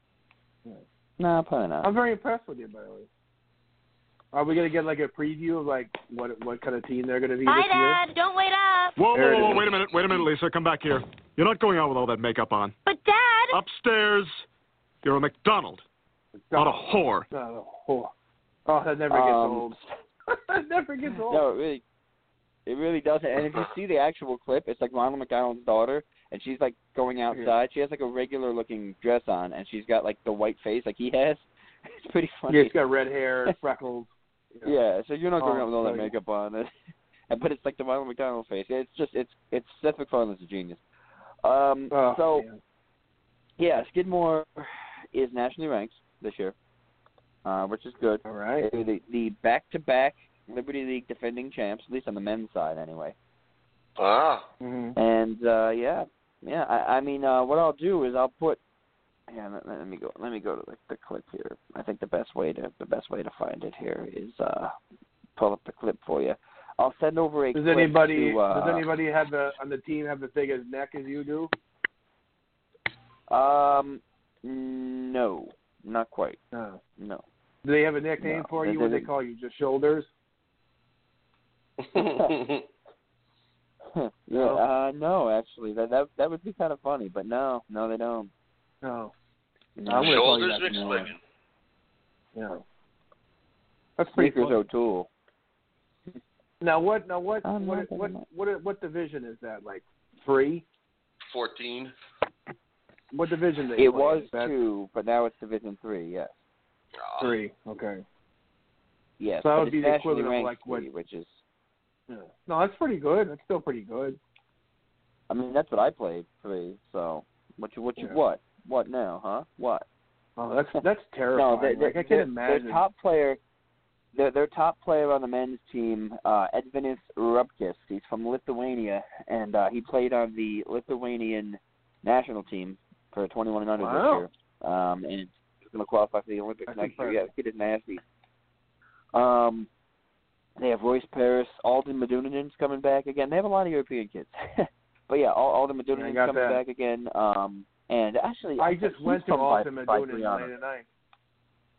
A: No, probably not.
B: I'm very impressed with you, by the way. Are we gonna get like a preview of like what what kind of team they're gonna be
F: Hi,
B: this year?
F: Dad. Don't wait up.
G: Whoa,
B: There
G: whoa,
B: it
G: whoa,
B: is.
G: wait a minute, wait a minute, Lisa, come back here. You're not going out with all that makeup on.
F: But, Dad.
G: Upstairs, you're a McDonald, not a whore.
B: No, oh, oh, that never gets
A: Um,
B: old. that never gets old.
A: No, it really, it really doesn't. And if you see the actual clip, it's like Ronald McDonald's daughter, and she's like going outside. She has like a regular looking dress on, and she's got like the white face like he has. It's pretty funny.
B: Yeah, he's got red hair, freckles. You know.
A: Yeah, so you're not going
B: Oh,
A: out with all that
B: sorry.
A: makeup on, and but it's like the Ronald McDonald face. It's just it's it's Seth MacFarlane's a genius. Um,
B: Oh,
A: so
B: man.
A: yeah, Skidmore is nationally ranked this year, uh, which is good.
B: All right.
A: They're the the back-to-back Liberty League defending champs, at least on the men's side anyway.
C: Ah.
B: Mm-hmm.
A: And uh, yeah, yeah. I, I mean, uh, what I'll do is I'll put. Yeah, let, let me go. Let me go to the, the clip here. I think the best way to the best way to find it here is uh, pull up the clip for you. I'll send over a.
B: Does
A: clip
B: anybody
A: to, uh,
B: does anybody have the on the team have the biggest neck as you do?
A: Um, no, not quite.
B: No.
A: No.
B: Do they have a nickname
A: No,
B: for
A: they
B: you? What they
A: didn't.
B: call you? Just shoulders?
A: yeah.
B: No?
A: Uh, no, actually, that that that would be kind of funny, but no, no, they don't.
B: No.
A: No.
B: I'm gonna call you
C: Shoulders
B: that.
C: McSliggin.
B: Yeah. That's pretty
A: Sneakers
B: cool.
A: O'Toole.
B: Now what? Now what?
A: I'm
B: What?
A: not
B: What?
A: gonna-
B: What? What division is that? Like three?
C: Fourteen.
B: What division they
A: It
B: play?
A: was
B: Is that
A: two, but now it's Division Three. Yes.
C: Ah.
B: three. Okay.
A: Yes.
B: So that
A: but
B: would
A: it's
B: be the
A: nationally
B: equivalent of,
A: ranked
B: like, what-
A: three, which is.
B: Yeah. No, that's pretty good. That's still pretty good.
A: I mean, that's what I played three. So what you what you
B: Yeah.
A: what what now, huh? What?
B: Oh, that's that's
A: No,
B: terrifying.
A: they, they,
B: like I
A: their,
B: can imagine.
A: their top player, their, their top player on the men's team, uh, Edvinas Rupkis. He's from Lithuania, and uh, he played on the Lithuanian national team for twenty-one and under
B: Wow.
A: this year. Um, and he's going to qualify for the Olympics
B: That's
A: next year.
B: impressive.
A: Yeah, the kid is nasty. Um, they have Royce Paris, Alden Medunan's coming back again. They have a lot of European kids. But yeah, Al- Alden Medunan's
B: got
A: coming
B: that.
A: back again. Um, and actually,
B: I
A: I
B: just
A: he's
B: went to
A: from by-
B: Alton
A: by
B: Meduna
A: Brianna.
B: late at night.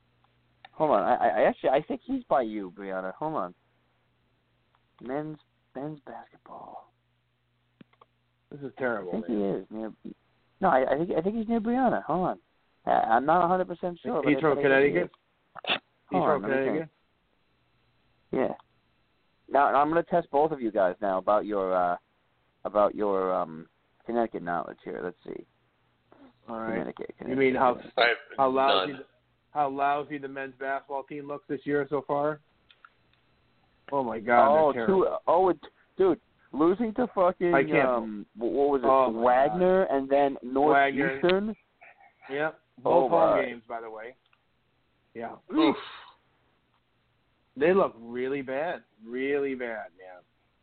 A: Hold on, I, I actually I think he's by you, Brianna. Hold on. Men's men's basketball.
B: This is
A: I
B: terrible,
A: think
B: man.
A: he is near. No, I, I think I think he's near Brianna. Hold on. I, I'm not one hundred percent sure.
B: He's
A: but
B: from
A: I, but I think he
B: Connecticut?
A: is.
B: He's
A: Hold
B: from
A: on, let me
B: Connecticut?
A: think. Yeah. Now I'm going to test both of you guys now about your uh, about your um, Connecticut knowledge here. Let's see.
B: All right.
A: Connecticut.
B: You
A: Connecticut.
B: mean how
C: I have
B: how lousy
C: none.
B: how lousy the men's basketball team looks this year so far? Oh my God,
A: Oh,
B: they're
A: two,
B: terrible.
A: oh, it, dude, losing to fucking
B: I can't-
A: um, what was it?
B: Oh, my
A: Wagner and then Northeastern.
B: Yep,
A: Oh,
B: both home
A: my.
B: games, by the way. Yeah,
C: Oof.
B: they look really bad, really bad, man.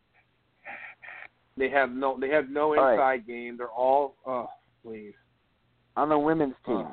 B: They have no, they have no
A: All
B: inside
A: right.
B: game. They're all, oh, please.
A: On the women's team,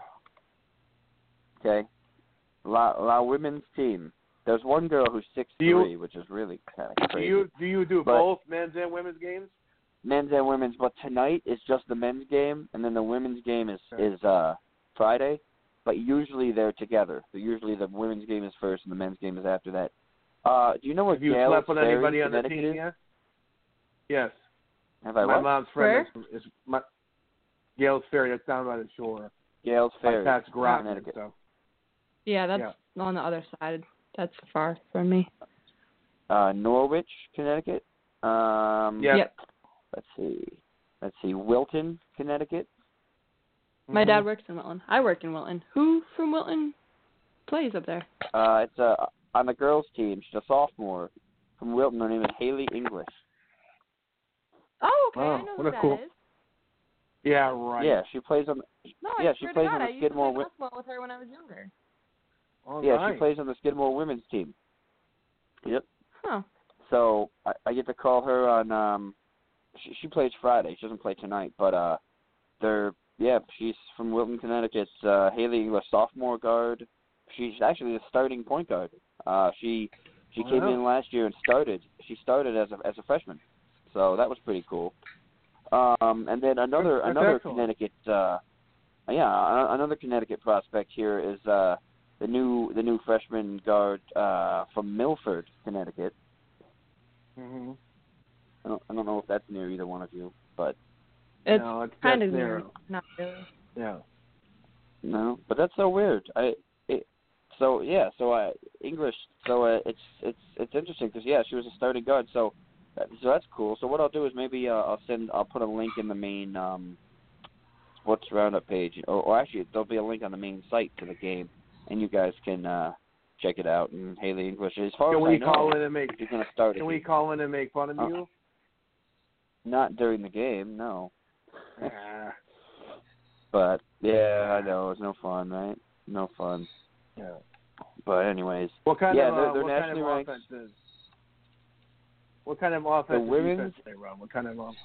B: Oh.
A: okay, La, La women's team. There's one girl who's six
B: Do you-
A: three, which is really kind of
B: Do
A: crazy.
B: you do you do
A: But-
B: both men's and women's games?
A: Men's and women's, but tonight is just the men's game, and then the women's game is
B: Okay.
A: is uh Friday. But usually they're together. So usually the women's game is first, and the men's game is after that. Uh, do you know what
B: Have you
A: Gales
B: slept with
A: Ferry,
B: anybody on the
A: Connecticut
B: team
A: is?
B: yet? Yes.
A: Have I
B: my
A: what?
B: mom's friend is, is my Gales Ferry. That's down by the shore.
A: Gales Ferry,
B: Like Pat's Groton and
A: Connecticut.
B: stuff.
E: Yeah, that's on the other side. That's far from me.
A: Uh, Norwich, Connecticut. Um,
B: Yeah.
E: Yep.
A: Let's see. Let's see. Wilton, Connecticut.
E: My
B: Mhm.
E: dad works in Wilton. I work in Wilton. Who from Wilton plays up there?
A: Uh, it's uh, on the girls' team. She's a sophomore from Wilton. Her name is Haley English.
E: Oh, okay.
B: Oh,
E: I know
B: what
E: who
B: a
E: that
B: cool-
E: is.
B: Yeah, right.
A: Yeah, she plays on.
E: No,
A: Yeah,
E: I
A: she
E: swear
A: plays
E: to God,
A: on the
E: I used to
A: Skidmore
E: play
A: wi-
E: basketball with her when I was younger.
B: All
A: Yeah,
B: right.
A: she plays on the Skidmore women's team. Yep.
E: Huh.
A: So I, I get to call her on. Um, she, she plays Friday. She doesn't play tonight, but uh, they're yeah. She's from Wilton, Connecticut. Uh, Haley English, sophomore guard. She's actually the starting point guard. Uh, she she came
B: Wow.
A: in last year and started. She started as a as a freshman, so that was pretty cool. Um, and then another
B: That's- that's
A: another
B: excellent.
A: Connecticut. Uh, yeah, a- another Connecticut prospect here is uh, the new the new freshman guard uh, from Milford, Connecticut.
B: Mhm.
A: I don't, I don't know if that's near either one of you, but
E: It's
B: no, it's
E: kind
B: that's
E: of near.
B: narrow.
E: Not really.
B: Yeah.
A: no, but that's so weird. I it, so yeah, so I English. So uh, it's it's it's interesting because yeah, she was a starting guard. So uh, so that's cool. So what I'll do is maybe uh, I'll send I'll put a link in the main um, sports roundup page, or, or actually there'll be a link on the main site to the game, and you guys can uh, check it out. And Haley English, as far
B: Can
A: as
B: we
A: I know,
B: call in and make?
A: she's gonna start.
B: Can
A: it.
B: we call in and make fun of
A: Uh,
B: you?
A: Not during the game, no.
B: Ah,
A: But yeah, I know it's no fun, right? No fun.
B: yeah.
A: But anyways,
B: What kind
A: Yeah,
B: of
A: they're-
B: uh,
A: they're
B: what kind
A: nationally
B: of
A: ranked.
B: offense is? What kind of offense
A: The women's-
B: defense do they run? What kind of um,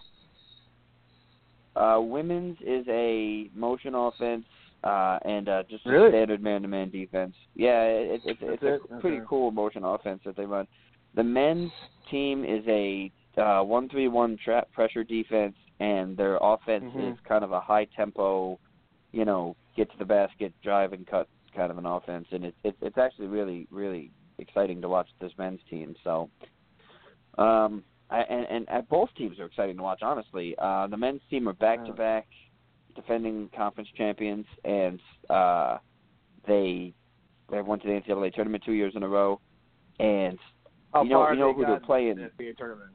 A: uh, women's is a motion offense uh, and uh, just
B: Really?
A: a standard man-to-man defense. Yeah, it, it, it's
B: That's
A: a
B: it?
A: pretty
B: Okay.
A: cool motion offense that they run. The men's team is a uh, one three one trap pressure defense, and their offense
B: Mhm.
A: is kind of a high-tempo, you know, get to the basket, drive and cut kind of an offense, and it's it's it's actually really really exciting to watch this men's team. So, um, I, and and uh, both teams are exciting to watch. Honestly, uh, the men's team are back to back defending conference champions, and uh, they they went to the N C double A tournament two years in a row, and
B: how
A: you know
B: far
A: you know
B: they
A: who
B: got
A: they're playing.
B: in the N B A tournament?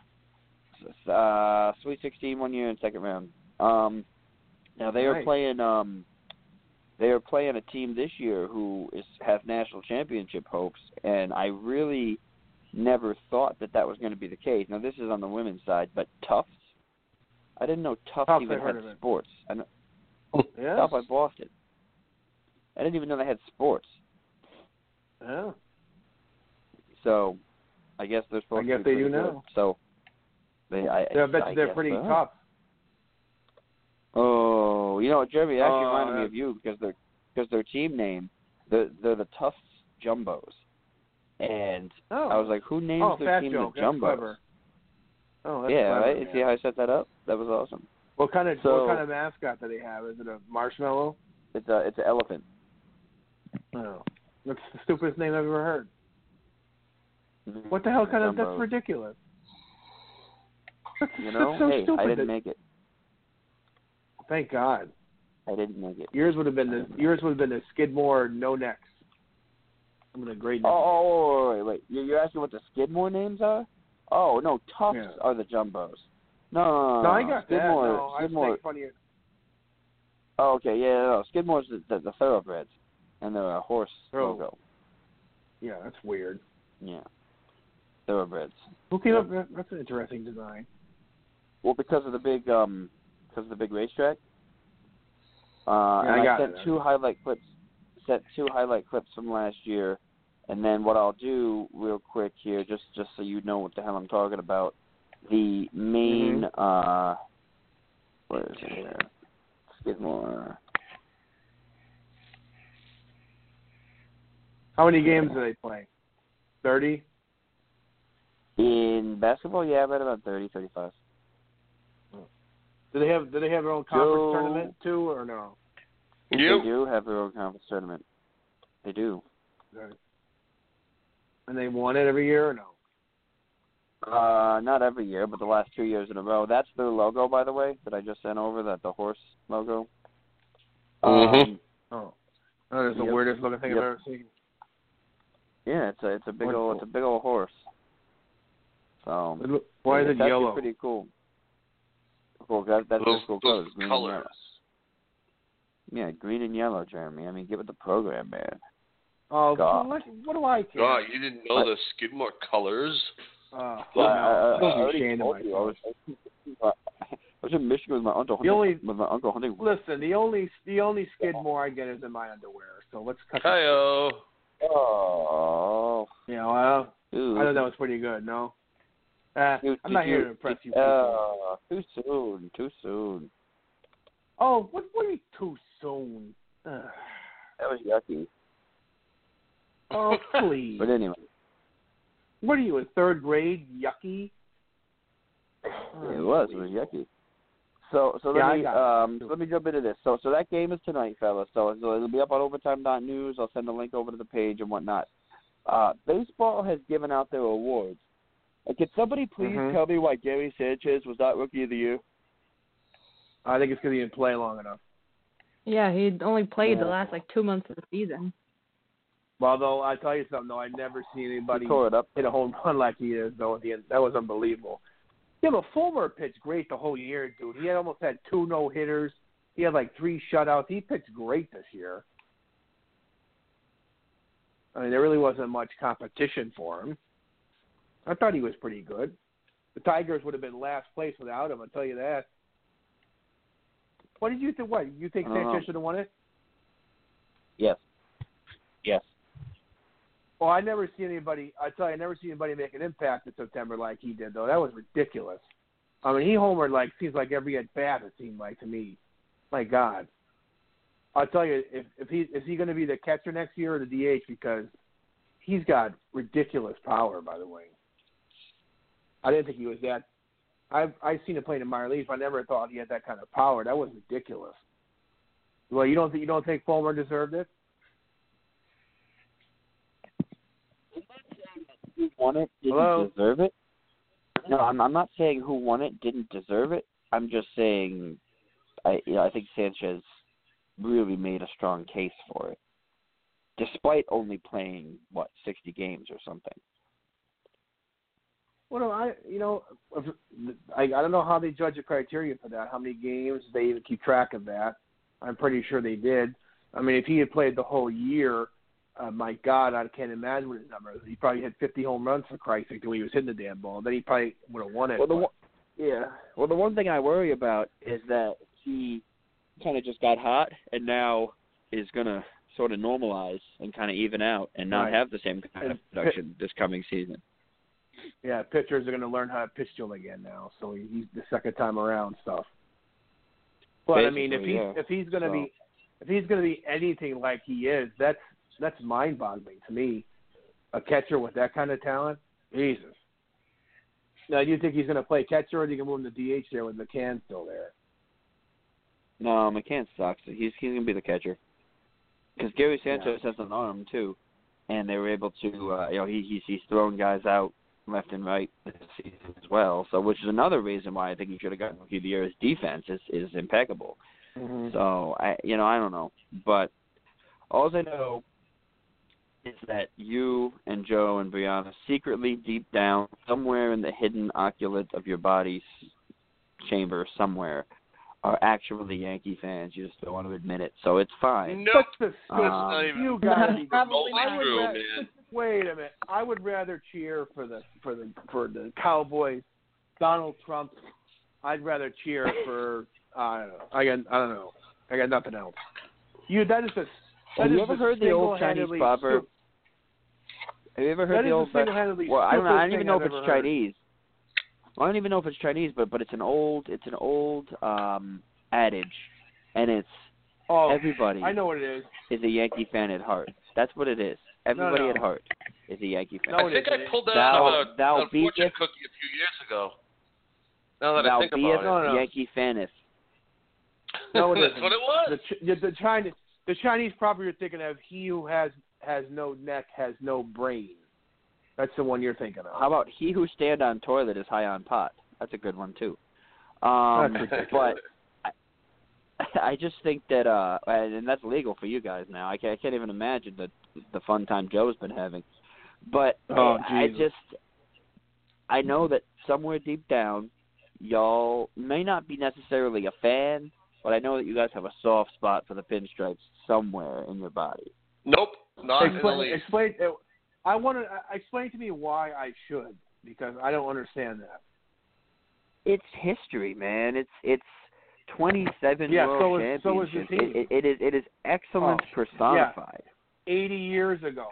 A: Uh, Sweet sixteen one year and second round. Um, now they are
B: Nice.
A: playing. Um, they are playing a team this year who is has national championship hopes, and I really never thought that that was going to be the case. Now this is on the women's side, but Tufts. I didn't know Tufts,
B: Tufts,
A: even
B: I heard
A: had
B: of it.
A: sports. I know,
B: Yeah.
A: South by Boston. I didn't even know they had sports.
B: Yeah.
A: So, I guess they're supposed
B: I guess
A: to be
B: they do
A: pretty good.
B: now.
A: So, they. I,
B: Yeah, I bet
A: I
B: you they're
A: guess
B: pretty
A: so.
B: tough.
A: Oh, you know, Jeremy, it actually
B: Oh,
A: reminded me
B: yeah.
A: of you because their because their team name, they're, they're the Tufts Jumbos, and
B: Oh.
A: I was like, who names
B: oh,
A: their
B: fat
A: team
B: joke.
A: the
B: That's
A: Jumbos?
B: clever. Oh, that's
A: yeah,
B: clever,
A: right.
B: man.
A: See how I set that up? That was awesome.
B: What kind of
A: So-
B: what kind of mascot do they have? Is it a marshmallow?
A: It's a it's an elephant.
B: No. That's the stupidest name I've ever heard.
A: Mhm.
B: What the hell kind of? That's
A: Jumbos.
B: ridiculous.
A: You know,
B: so
A: hey,
B: stupid
A: I didn't
B: that,
A: make it.
B: Thank God.
A: I didn't make it.
B: Yours would have been the yours would have been the Skidmore no necks. I'm gonna grade.
A: Oh, oh, wait, wait, wait. You're, you're asking what the Skidmore names are? Oh no, Tufts
B: Yeah.
A: are the jumbos. No, no, no,
B: No, I got
A: Skidmore,
B: that. No,
A: Skidmore.
B: I was making fun of you.
A: Oh, okay, yeah, no, Skidmore's the, the, the thoroughbreds, and they're a horse
B: Oh.
A: logo.
B: Yeah, that's weird.
A: Yeah, thoroughbreds.
B: Who came
A: Yeah.
B: up? That, that's an interesting design.
A: Well, because of the big, um, because of the big racetrack. Uh,
B: Yeah,
A: and
B: I
A: I
B: got
A: sent
B: it.
A: two highlight clips. Sent two highlight clips from last year, and then what I'll do real quick here, just just so you know what the hell I'm talking about. The main,
B: Mm-hmm.
A: uh, where is it here? Skidmore.
B: How many games do they play? Thirty.
A: In basketball, yeah, right about thirty, thirty-five.
B: Do they have Do they have their own conference
A: Joe-
B: tournament too, or no?
C: You?
A: They do have their own conference tournament. They do.
B: And they won it every year, or no?
A: Uh, not every year, but the last two years in a row. That's their logo, by the way, that I just sent over. That the horse logo.
C: Mhm.
A: Um,
B: Oh, oh that's the
A: Yep.
B: weirdest looking thing
A: Yep.
B: I've ever seen.
A: yeah, it's a it's a big
B: Wonderful.
A: old it's a big old horse. So
B: It look- Why is
A: it's
B: it
A: actually
B: yellow?
A: Pretty cool. Cool. That, that's
C: Those,
A: just cool
C: those
A: colors. Green and
C: colors.
A: yellow. Yeah, green and yellow, Jeremy. I mean, get with the program, man.
B: Oh,
A: God.
B: what, what do I care?
C: God, you didn't know
A: What?
C: the Skidmore colors?
B: Uh,
A: Yeah,
B: no,
A: I, I, I
B: I'm
A: already
B: ashamed of
A: told you. I was,
B: myself.
A: I was in Michigan with my uncle.
B: The
A: hunting,
B: only-
A: with my uncle hunting.
B: Listen, the only the only Skidmore I get is in my underwear. So let's cut. the-
C: Hi-oh.
A: Oh,
B: You know, I,
A: dude.
B: I thought that was pretty good. No, uh,
A: Dude,
B: I'm not
A: did
B: here
A: you-
B: to impress
A: did-
B: you people.
A: Uh, too soon. Too soon.
B: Oh, what? What are you too soon? Ugh.
A: That was yucky.
B: Oh, please.
A: But anyway,
B: What are you in third grade? Yucky.
A: it was. It was yucky. So, so let
B: Yeah, I
A: me
B: got
A: um, so let me jump into this. So, so that game is tonight, fellas. So, so it'll be up on overtime dot news. I'll send the link over to the page and whatnot. Uh, baseball has given out their awards. Uh, can somebody please
B: Mhm.
A: tell me why Gary Sanchez was not Rookie of the Year?
B: I think it's because he didn't play long enough.
E: Yeah, he only played the
A: Yeah.
E: last like two months of the season.
B: Well, though, I tell you something, though, I never seen anybody
A: He tore it up.
B: hit a home run like he is, though. At the end, that was unbelievable. Yeah, but Fulmer pitched great the whole year, dude. He had almost had two no hitters. He had like three shutouts. He pitched great this year. I mean, there really wasn't much competition for him. I thought he was pretty good. The Tigers would have been last place without him. I'll tell you that. What did you think? What you think
A: I don't
B: Sanchez
A: know.
B: should have won it?
A: Yes. Yes.
B: Well, I never see anybody. I tell you, I never see anybody make an impact in September like he did, though. That was ridiculous. I mean, he homered like seems like every at bat. It seemed like to me. My God, I'll tell you, if if he is he going to be the catcher next year or the D H, because he's got ridiculous power. By the way, I didn't think he was that. I've I've seen him play in the minor leagues, but I never thought he had that kind of power. That was ridiculous. Well, you don't think you don't think Fulmer deserved it?
A: Who won it didn't
B: Hello?
A: deserve it. No, I'm, I'm not saying who won it didn't deserve it. I'm just saying, I you know, I think Sanchez really made a strong case for it, despite only playing what sixty games or something.
B: Well, I you know if, I I don't know how they judge the criteria for that. How many games they even keep track of that? I'm pretty sure they did. I mean, if he had played the whole year, uh, my God, I can't imagine what his number is. He probably had fifty home runs for Christ's sake when he was hitting the damn ball. Then he probably would have won it.
A: Well, the
B: but-
A: one, yeah. Well, the one thing I worry about is that he kind of just got hot and now is gonna sort of normalize and kind of even out and not
B: Right.
A: have the same kind of
B: And-
A: production this coming season.
B: yeah, pitchers are going to learn how to pitch to him again now. So he, he's the second time around stuff. But I mean, if
A: Basically,
B: he's
A: yeah.
B: if he's going to
A: So-
B: be if he's going to be anything like he is, that's that's mind-boggling to me. A catcher with that kind of talent, Jesus. Now, do you think he's going to play catcher, or do you can move him to D H there with McCann still there?
A: No, McCann sucks. He's he's gonna be the catcher because Gary Sanchez has an arm too, and they were able to uh, you know he he's he's throwing guys out left and right this season as well. So, which is another reason why I think he should have gotten Rookie of the Year. His defense is is impeccable.
B: Mm-hmm.
A: So, I you know I don't know, but all I know is that you and Joe and Brianna secretly deep down, somewhere in the hidden oculus of your body's chamber somewhere, are actually Yankee fans. You just don't want to admit it. So it's fine.
C: Nope.
B: That's
C: That's not
B: um,
C: even
B: you gotta be
E: Probably
B: I
E: not
B: would
C: true,
B: ra-
C: man.
B: Wait a minute. I would rather cheer for the for the for the Cowboys, Donald Trump. I'd rather cheer for I don't know. I got I don't know. I got nothing else. You that is a that
A: Have you
B: is
A: ever
B: the
A: heard the old Chinese
B: single-handedly
A: proverb?
B: stu-
A: Have you ever
B: That
A: heard the
B: is
A: old?
B: the single-handedly
A: Well, I don't know. I don't
B: stupidest
A: even know if
B: thing
A: it's
B: I've ever heard.
A: Chinese. Well, I don't even know if it's Chinese, but but it's an old it's an old um, adage, and it's
B: Oh,
A: everybody
B: I know what it is.
A: is a Yankee fan at heart. That's what it is. Everybody
B: no.
A: at heart is a Yankee fan.
B: No,
C: I think I pulled that
A: Thou-
C: out of a,
A: thou
C: a fortune
A: beatest-
C: cookie a few years ago. Now that I
A: Thou
C: think
A: beest
C: about
B: No, no.
A: Yankee faneth.
B: No, it
C: That's
B: isn't.
C: what it was.
B: The Ch- the Chinese the Chinese proverb you're thinking of. He who has has no neck has no brain. That's the one you're thinking of.
A: How about he who stand on toilet is high on pot? That's a good one too. Um,
B: That's ridiculous.
A: but I, I just think that, uh, and that's legal for you guys now. I can't, I can't even imagine the the fun time Joe's been having. But
B: Oh,
A: I, I
B: Jesus.
A: just, I know that somewhere deep down, y'all may not be necessarily a fan, but I know that you guys have a soft spot for the pinstripes somewhere in your body.
C: Nope, not in the
B: explain,
C: least.
B: explain. uh, I want to uh, explain to me why I should, because I don't understand that.
A: It's history, man. It's it's twenty-seven
B: Yeah,
A: world
B: so is- so is the
A: championships.
B: team.
A: It, it, it is it is excellence
B: Oh,
A: personified.
B: Eighty years ago.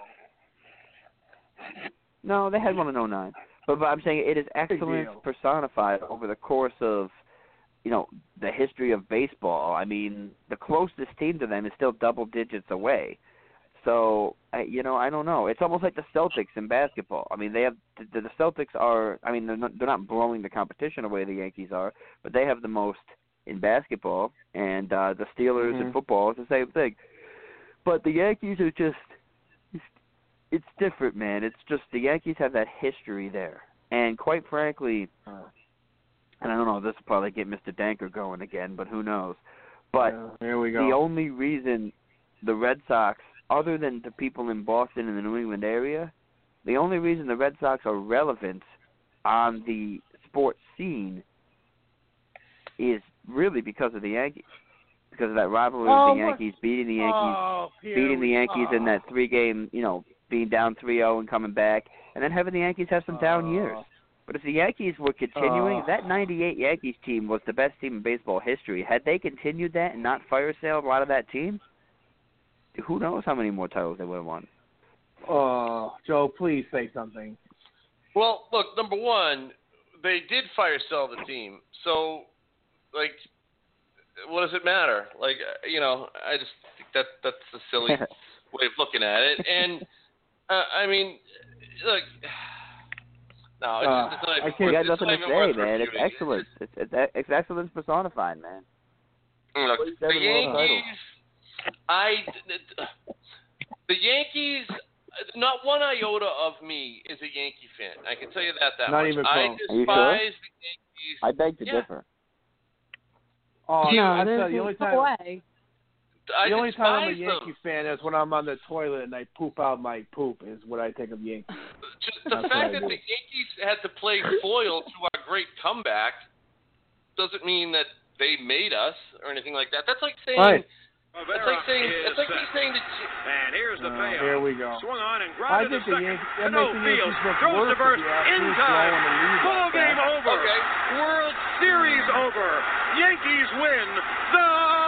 A: No, they had one in oh nine. But, but I'm saying it is excellence
B: deal.
A: personified over the course of, you know, the history of baseball. I mean, the closest team to them is still double digits away. So, I, you know, I don't know. It's almost like the Celtics in basketball. I mean, they have the, the Celtics are. I mean, they're not, they're not blowing the competition away the Yankees are, but they have the most in basketball, and uh, the Steelers
B: Mhm.
A: in football is the same thing. But the Yankees are just. It's, it's different, man. It's just the Yankees have that history there, and quite frankly,
B: Uh,
A: and I don't know. This will probably get Mister Danker going again, but who knows? But
B: yeah, here we go.
A: the only reason the Red Sox, other than the people in Boston and the New England area, the only reason the Red Sox are relevant on the sports scene is really because of the Yankees. Because of that rivalry
B: Oh,
A: with the
B: what?
A: Yankees, beating the Yankees,
B: oh, here
A: beating the
B: we-
A: Yankees in
B: oh.
A: that three-game, you know, being down three oh and coming back, and then having the Yankees have some down
B: Oh.
A: years. But if the Yankees were continuing,
B: Oh.
A: that ninety-eight Yankees team was the best team in baseball history. Had they continued that and not fire sale a lot of that team, who knows how many more titles they would have won.
B: Oh, Joe, please say something.
C: Well, look, number one, they did fire sell the team. So, like, what does it matter? Like, uh, you know, I just think that that's a silly way of looking at it. And, uh, I mean, look, no, it's,
B: Uh,
C: just, it's not even
B: I can't-
A: You
C: worth,
A: got
C: it's
A: nothing
C: not
A: to
C: even
A: say,
C: worth
A: man. It's
C: refuting.
A: excellence. It's, it's, it's excellence personified, man.
C: Look, the
A: Seven world
C: Yankees, I, the Yankees, not one iota of me is a Yankee fan. I can tell you that that
B: Not
C: much.
B: even
C: I
B: close.
A: Are you
C: despise
A: sure?
C: the Yankees.
A: I beg to
C: Yeah.
A: differ.
B: Oh,
C: You-
E: no,
B: I tell
E: there's
B: you, the only
E: no
B: time
E: way.
C: I
B: the only time I'm a
C: despise
B: Yankee
C: them.
B: fan is when I'm on the toilet and I poop out my poop. Is what I think of Yankees.
C: Just the
B: That's what
C: fact
B: I
C: that
B: do.
C: the Yankees had to play foil to our great comeback doesn't mean that they made us or anything like that. That's like saying
B: Right.
C: that's like saying that's like me saying that.
F: And here's the
B: Uh,
F: payoff.
B: here we go.
F: Swung on and
B: I
F: grounded
B: think
F: to
B: the
F: second.
B: Yankees that
F: No
B: makes the
F: field.
B: Yankees look
F: Throws
B: worse
F: the
B: if
F: verse
B: the
F: in
B: Astros
F: time.
B: blowing the lead
F: Ball
B: like
F: game
B: that.
F: over.
C: Okay.
F: World Series over. Yankees win. The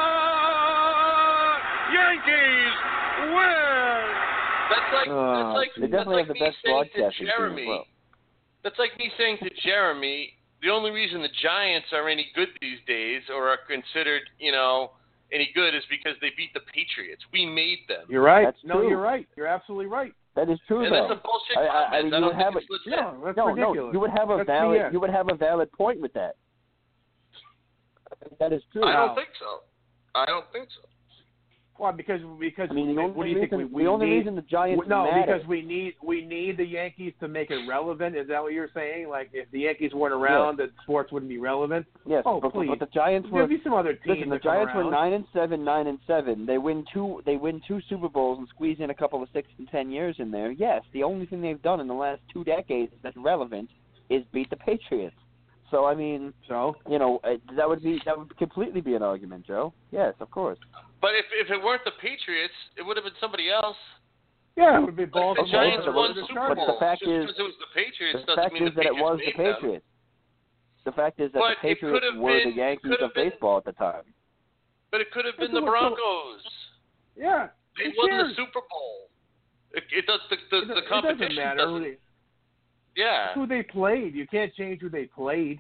F: Yankees win.
C: That's like
B: Oh,
C: that's like
A: They
C: that's
A: definitely
C: like
A: have the
C: me
A: best
C: saying to
A: broadcasting team as
C: Jeremy.
A: well.
C: That's like me saying to Jeremy, the only reason the Giants are any good these days or are considered, you know, any good is because they beat the Patriots. We made them.
B: You're right.
A: That's
B: no,
A: true.
B: you're right. You're absolutely right.
A: That is true,
C: And
A: though.
C: that's a bullshit
A: I- I- I
C: comment.
A: mean,
C: I
A: you
C: don't
A: would have
C: think
A: a-
C: it's legit.
B: No, that's
A: no,
B: ridiculous.
A: no, you would have a
B: That's
A: valid,
B: B S.
A: you would have a valid point with that. That is true.
C: I
B: Wow.
C: don't think so. I don't think so.
B: Well, because because
A: I mean, the
B: what
A: only
B: do you
A: reason,
B: think we, we
A: the only
B: need?
A: reason the Giants
B: no,
A: matter.
B: because we need we need the Yankees to make it relevant. Is that what you're saying? Like, if the Yankees weren't around,
A: yes.
B: that sports wouldn't be relevant?
A: Yes,
B: oh,
A: but,
B: please.
A: but the Giants were.
B: There'll be some other teams.
A: Listen, the
B: that come
A: Giants
B: around.
A: were nine and seven, nine and seven. They win two. They win two Super Bowls and squeeze in a couple of six and ten years in there. Yes, the only thing they've done in the last two decades that's relevant is beat the Patriots. So I mean,
B: so
A: you know, uh, that would be that would completely be an argument, Joe. Yes, of course.
C: But if if it weren't the Patriots, it would have been somebody else.
B: Yeah, it would be
C: Like
B: Baltimore.
C: the Giants
A: but
C: won
A: the-
C: Super
A: but
C: Bowl.
A: the fact
C: Just
A: is,
C: because it was the Patriots
A: the
C: doesn't
A: fact
C: mean
A: is
C: the
A: that it
C: Patriots
A: was the
C: made them.
A: Patriots. The fact is that
C: But
A: the
C: it
A: Patriots
C: could've
A: were
C: been-
A: the Yankees
C: could've
A: of
C: been-
A: baseball at the time.
C: But it could have been
B: That's
C: the
B: what-
C: Broncos.
B: Yeah,
C: They
B: who
C: won the
B: cares?
C: Super Bowl. It, it does the the,
B: It,
C: the
B: it
C: competition
B: doesn't matter who they,
C: Yeah.
B: who they played. You can't change who they played.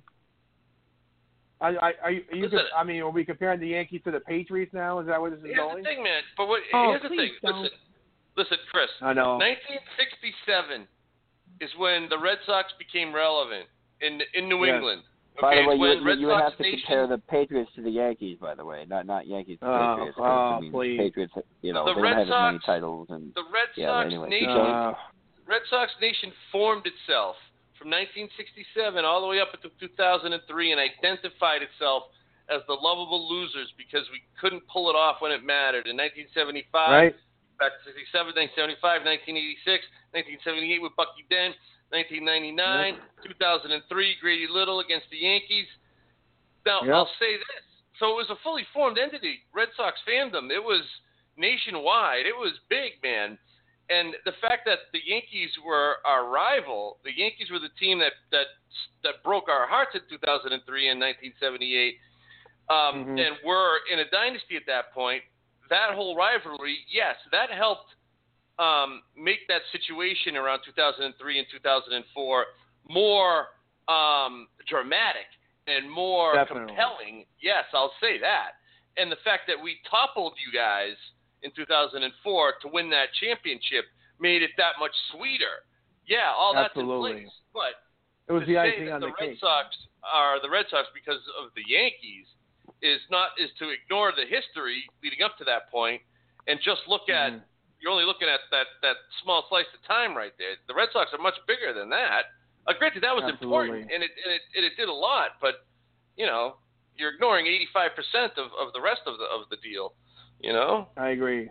B: I, I, are you, are you
C: Listen,
B: I mean, are we comparing the Yankees to the Patriots now? Is that where this is
C: Here's
B: going?
C: the thing, man. But what,
E: Oh,
C: here's the thing.
E: please don't.
C: Listen, listen, Chris.
B: I know.
C: nineteen sixty-seven is when the Red Sox became relevant in in New
B: Yes.
C: England.
A: By
C: Okay,
A: the way,
C: when
A: you,
C: Red
A: you would
C: Sox
A: have to
C: Nation,
A: compare the Patriots to the Yankees, by the way, not not Yankees to
B: Oh,
A: Patriots. 'cause,
B: oh,
A: I mean,
B: please.
A: Patriots, you know,
C: The
A: they
C: Red
A: don't have as many
C: Sox-
A: titles, and
C: the Red
A: yeah.
C: Sox
A: But anyway,
C: Nation,
A: keep going.
B: Uh,
C: Red Sox Nation formed itself from nineteen sixty-seven all the way up until two thousand three and identified itself as the lovable losers because we couldn't pull it off when it mattered. In nineteen seventy-five,
B: right?
C: back to sixty-seven, nineteen seventy-five, nineteen eighty-six, nineteen seventy-eight with Bucky Dent, nineteen ninety-nine, two thousand three, Grady Little against the Yankees. Now,
B: Yep.
C: I'll say this. So it was a fully formed entity, Red Sox fandom. It was nationwide. It was big, man. And the fact that the Yankees were our rival, the Yankees were the team that that, that broke our hearts in two thousand three and nineteen seventy-eight, um,
B: Mhm.
C: and were in a dynasty at that point. That whole rivalry, yes, that helped um, make that situation around two thousand three and two thousand four more um, dramatic and more
B: Definitely.
C: compelling. Yes, I'll say that. And the fact that we toppled you guys in two thousand four to win that championship made it that much sweeter. Yeah, all that's
B: Absolutely.
C: in place. But
B: It was
C: to
B: the
C: say
B: icing
C: that
B: on
C: the
B: the
C: Red
B: cake.
C: Sox are the Red Sox because of the Yankees is not is to ignore the history leading up to that point and just look at
B: Mhm.
C: you're only looking at that, that small slice of time right there. The Red Sox are much bigger than that. Uh, granted, that was
B: Absolutely.
C: important and it, and it and it did a lot, but you know you're ignoring eighty-five percent of, of the rest of the of the deal. You know.
B: I agree.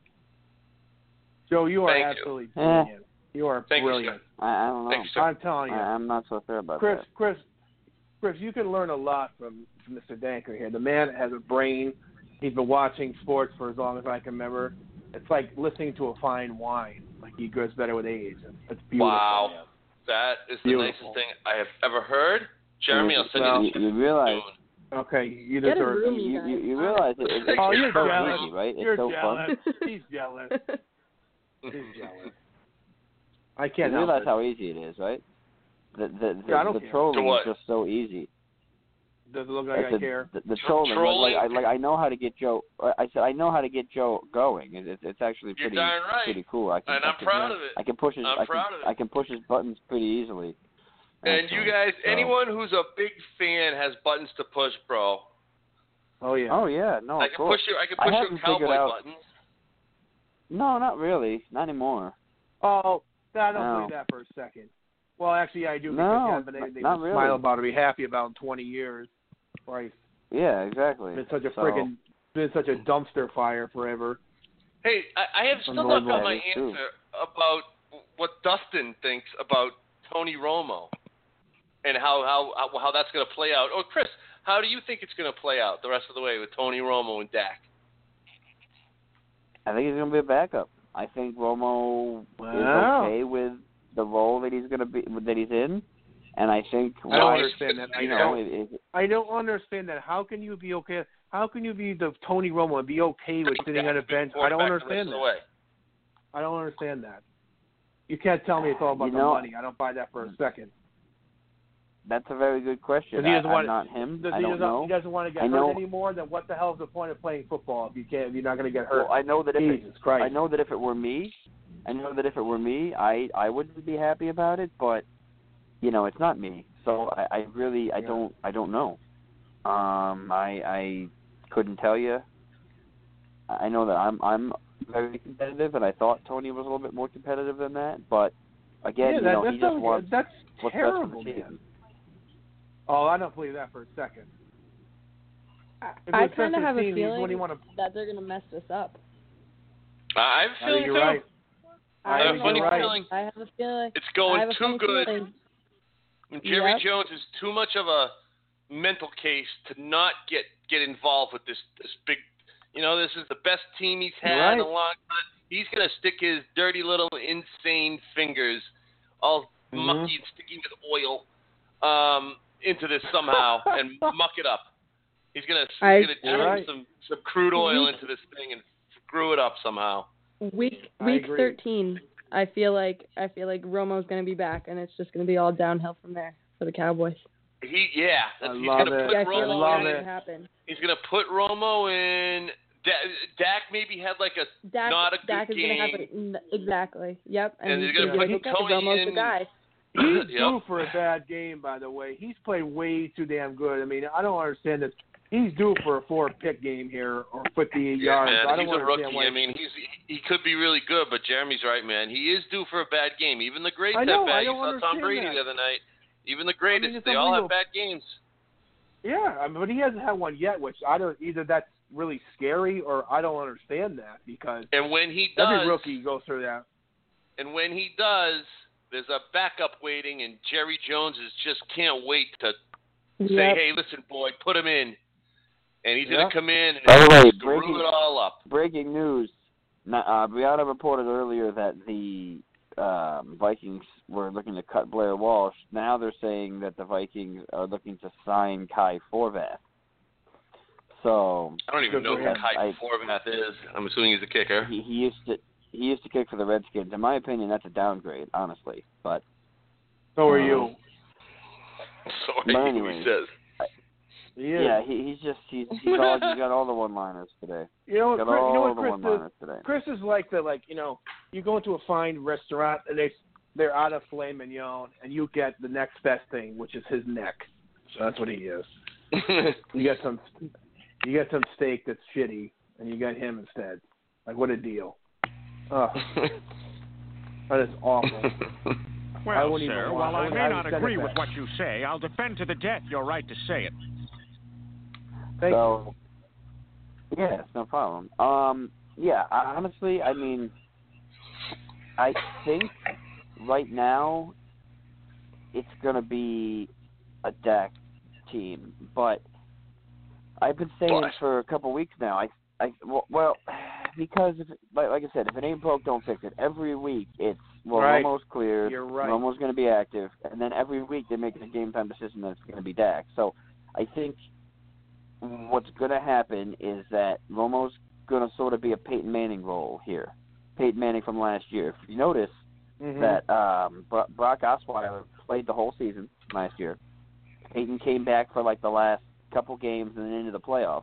B: Joe, you are
C: Thank you.
B: absolutely
A: Eh.
B: brilliant. You are
C: Thank you,
B: brilliant.
A: I, I don't know.
C: Thanks, sir.
B: I'm telling you.
A: I, I'm not so sure about
B: Chris,
A: that.
B: Chris, Chris, you can learn a lot from, from Mister Danker here. The man has a brain. He's been watching sports for as long as I can remember. It's like listening to a fine wine. Like he goes better with age. It's beautiful.
C: Wow. That is the
B: Beautiful.
C: nicest thing I have ever heard. Jeremy, I'll send
B: Well,
C: you the
A: you, you realize
C: soon.
B: Okay, you
E: Get a
B: deserve
E: room,
B: it.
A: you,
E: guys.
A: you, you realize it, it, it's
B: Oh, you're
A: so
B: jealous.
A: easy, right? It's
B: You're
A: so
B: jealous.
A: fun.
B: He's jealous. He's jealous. I
A: You
B: can't help
A: realize
B: it.
A: how easy it is, right? The the the,
B: Yeah, I don't
A: the
B: care.
A: trolling
C: To what?
A: is just so easy.
B: Does it look like
A: Like
B: I
A: the,
B: care?
A: The, the
C: Tro-
A: trolling,
C: trolling?
A: Like, like I like I know how to get Joe. I said I know how to get Joe going. It, it's it's actually
C: You're
A: pretty
C: darn right.
A: pretty cool. I can,
C: And
A: I
C: I'm
A: can,
C: proud of it.
A: I can push his.
C: I'm
A: I can,
C: proud of it.
A: I can push his buttons pretty easily.
C: And you
A: Actually.
C: guys,
A: So-
C: anyone who's a big fan has buttons to push, bro.
B: Oh yeah.
A: Oh yeah, no,
C: I
A: of
C: can
A: course.
C: push your, I can
A: I
C: push your
A: haven't figured
C: cowboy
A: out-
C: buttons.
A: No, not really. Not anymore.
B: Oh, I don't
A: No.
B: believe that for a second. Well, actually, I do because
A: No,
B: you haven't been anything
A: not
B: to
A: really.
B: smile about or be happy about in twenty years. Right.
A: Yeah, exactly.
B: It's been such a
A: So-
B: friggin' been such a dumpster fire forever.
C: Hey, I, I have still not got my
A: That is true.
C: answer about what Dustin thinks about Tony Romo and how how how, how that's going to play out. Or Chris, how do you think it's going to play out the rest of the way with Tony Romo and Dak?
A: I think he's gonna be a backup. I think Romo
B: Wow.
A: is okay with the role that he's gonna be that he's in, and I think
B: I don't
A: Romo-
B: understand that. I
A: You know,
B: don't.
A: it, it,
B: I don't understand that. How can you be okay? How can you be the Tony Romo and be okay with sitting on a bench? I don't understand that.
C: Way.
B: I don't understand that. You can't tell me it's all about
A: You
B: the
A: know-
B: money. I don't buy that for a second.
A: that's a very good question.
B: Because he
A: I,
B: doesn't
A: I'm
B: want
A: not him.
B: Does
A: I
B: he
A: don't
B: doesn't,
A: know.
B: He doesn't want to get
A: I
B: hurt
A: know-
B: anymore. Then what the hell is the point of playing football if you can't? If you're not going to get hurt?
A: Well, I know that if it,
B: Jesus Christ.
A: I know that if it were me, I know that if it were me, I I wouldn't be happy about it. But you know, it's not me, so I, I really I
B: Yeah.
A: don't I don't know. Um, I I couldn't tell you. I know that I'm I'm very competitive, and I thought Tony was a little bit more competitive than that. But again,
B: yeah,
A: you
B: that,
A: know,
B: that's
A: he just
B: not,
A: wants
B: that's
A: what's
B: terrible,
A: best for the
B: man.
A: team.
B: Oh, I don't believe that for a second. If
E: I
B: it's
E: kind of
B: best
E: have
B: for
E: a
B: the team,
E: feeling
B: what do you want to?
E: that they're going to mess this up.
C: I have a
B: I
C: feeling
B: think you're
C: too.
B: right.
C: I have a
B: think
C: funny
B: you're right.
C: feeling.
E: I have a feeling.
C: It's
E: I
C: going
E: have a
C: too
E: funny
C: good.
E: feeling.
C: And Jerry
E: Yep.
C: Jones is too much of a mental case to not get get involved with this this big. You know, this is the best team he's had
B: Right.
C: in a long time. He's gonna stick his dirty little insane fingers, all
B: Mhm.
C: mucky and sticky with oil, um, into this somehow and muck it up. He's gonna he's
E: I-
C: gonna
B: You're
C: drip
B: right.
C: some some crude oil
E: Week-
C: into this thing and screw it up somehow.
E: Week
B: I
E: week
B: agree.
E: thirteen. I feel like I feel like Romo's going to be back, and it's just going to be all downhill from there for the Cowboys.
C: He yeah,
B: I
C: that's, he's
B: love
C: gonna
B: it.
C: put
E: Yeah, I feel
C: Romo
E: like
B: love
C: in.
E: that's
B: it.
E: what happen.
C: He's gonna put Romo in. Da- Dak maybe had like a
E: Dak,
C: not a good
E: Dak is
C: game.
E: going to have a, n- exactly. Yep, and,
C: And
E: he's
C: they're
E: going
C: gonna
E: to be
C: put
E: like, okay,
C: Tony
E: Romo's the
C: in.
E: guy.
B: He's
C: Yep.
B: due for a bad game, by the way. He's played way too damn good. I mean, I don't understand this. He's due for a four-pick game here or fifty-eight
C: Yeah,
B: yards.
C: man,
B: I don't
C: he's a
B: understand
C: rookie.
B: why.
C: I mean, he's he could be really good, but Jeremy's right, man. He is due for a bad game. Even the greats
B: I know,
C: have bad.
B: I
C: You
B: don't
C: saw Tom
B: understand
C: Brady
B: that.
C: the other night. Even the
B: I
C: greatest,
B: mean, it's
C: they all have
B: unbelievable.
C: bad games.
B: Yeah, I mean, but he hasn't had one yet, which I don't either. That's really scary, or I don't understand that because
C: And when he does,
B: every rookie goes through that.
C: and when he does, there's a backup waiting, and Jerry Jones is just can't wait to say,
E: Yep.
C: "Hey, listen, boy, put him in," and he's
B: Yep.
C: gonna come in and
A: By the way,
C: screw
A: breaking-
C: it all up.
A: Breaking news: uh, Brianna reported earlier that the um, Vikings were looking to cut Blair Walsh. Now they're saying that the Vikings are looking to sign Kai Forbath. So
C: I don't even
B: Good
C: know
B: for
C: who
B: him.
C: Kai
A: I-
C: Forbath is. I'm assuming he's a kicker.
A: he, he used to he used to kick for the Redskins. In my opinion, that's a downgrade, honestly. But
B: So are
A: Um,
B: you.
C: Sorry,
A: But
C: who
A: anyways.
C: he says.
B: He is.
A: yeah, he, he's just he's he's all he's got all the one-liners today.
B: You know,
A: Got
B: Chris,
A: all
B: you know what
A: the
B: Chris is?
A: one-liners today.
B: Chris is like the like you know you go into a fine restaurant and they they're out of filet mignon and you get the next best thing, which is his neck. So that's what he is. You get some you get some steak that's shitty and you get him instead. Like what a deal. Oh, that is awful. I
G: Well,
B: wouldn't
G: sir,
B: even
G: while
B: want- I
G: I
B: would-
G: may
B: I would
G: not
B: send it
G: agree with
B: back.
G: what you say, I'll defend to the death your right to say it.
B: Thank
A: so yeah, it's no problem. Um, yeah, I, honestly, I mean, I think right now it's gonna be a Dak team, but I've been saying
C: But-
A: for a couple weeks now. I, I, well, well because if, like, like I said, if it ain't broke, don't fix it. Every week it's well,
B: Right.
A: Romo's cleared,
B: You're right.
A: Romo's going to be active, and then every week they make a game time decision that it's going to be Dak. So I think what's going to happen is that Romo's going to sort of be a Peyton Manning role here. Peyton Manning from last year. If you notice
B: you. Mhm.
A: that um, Bro- Brock Osweiler played the whole season last year. Peyton came back for like the last couple games and then into the playoffs.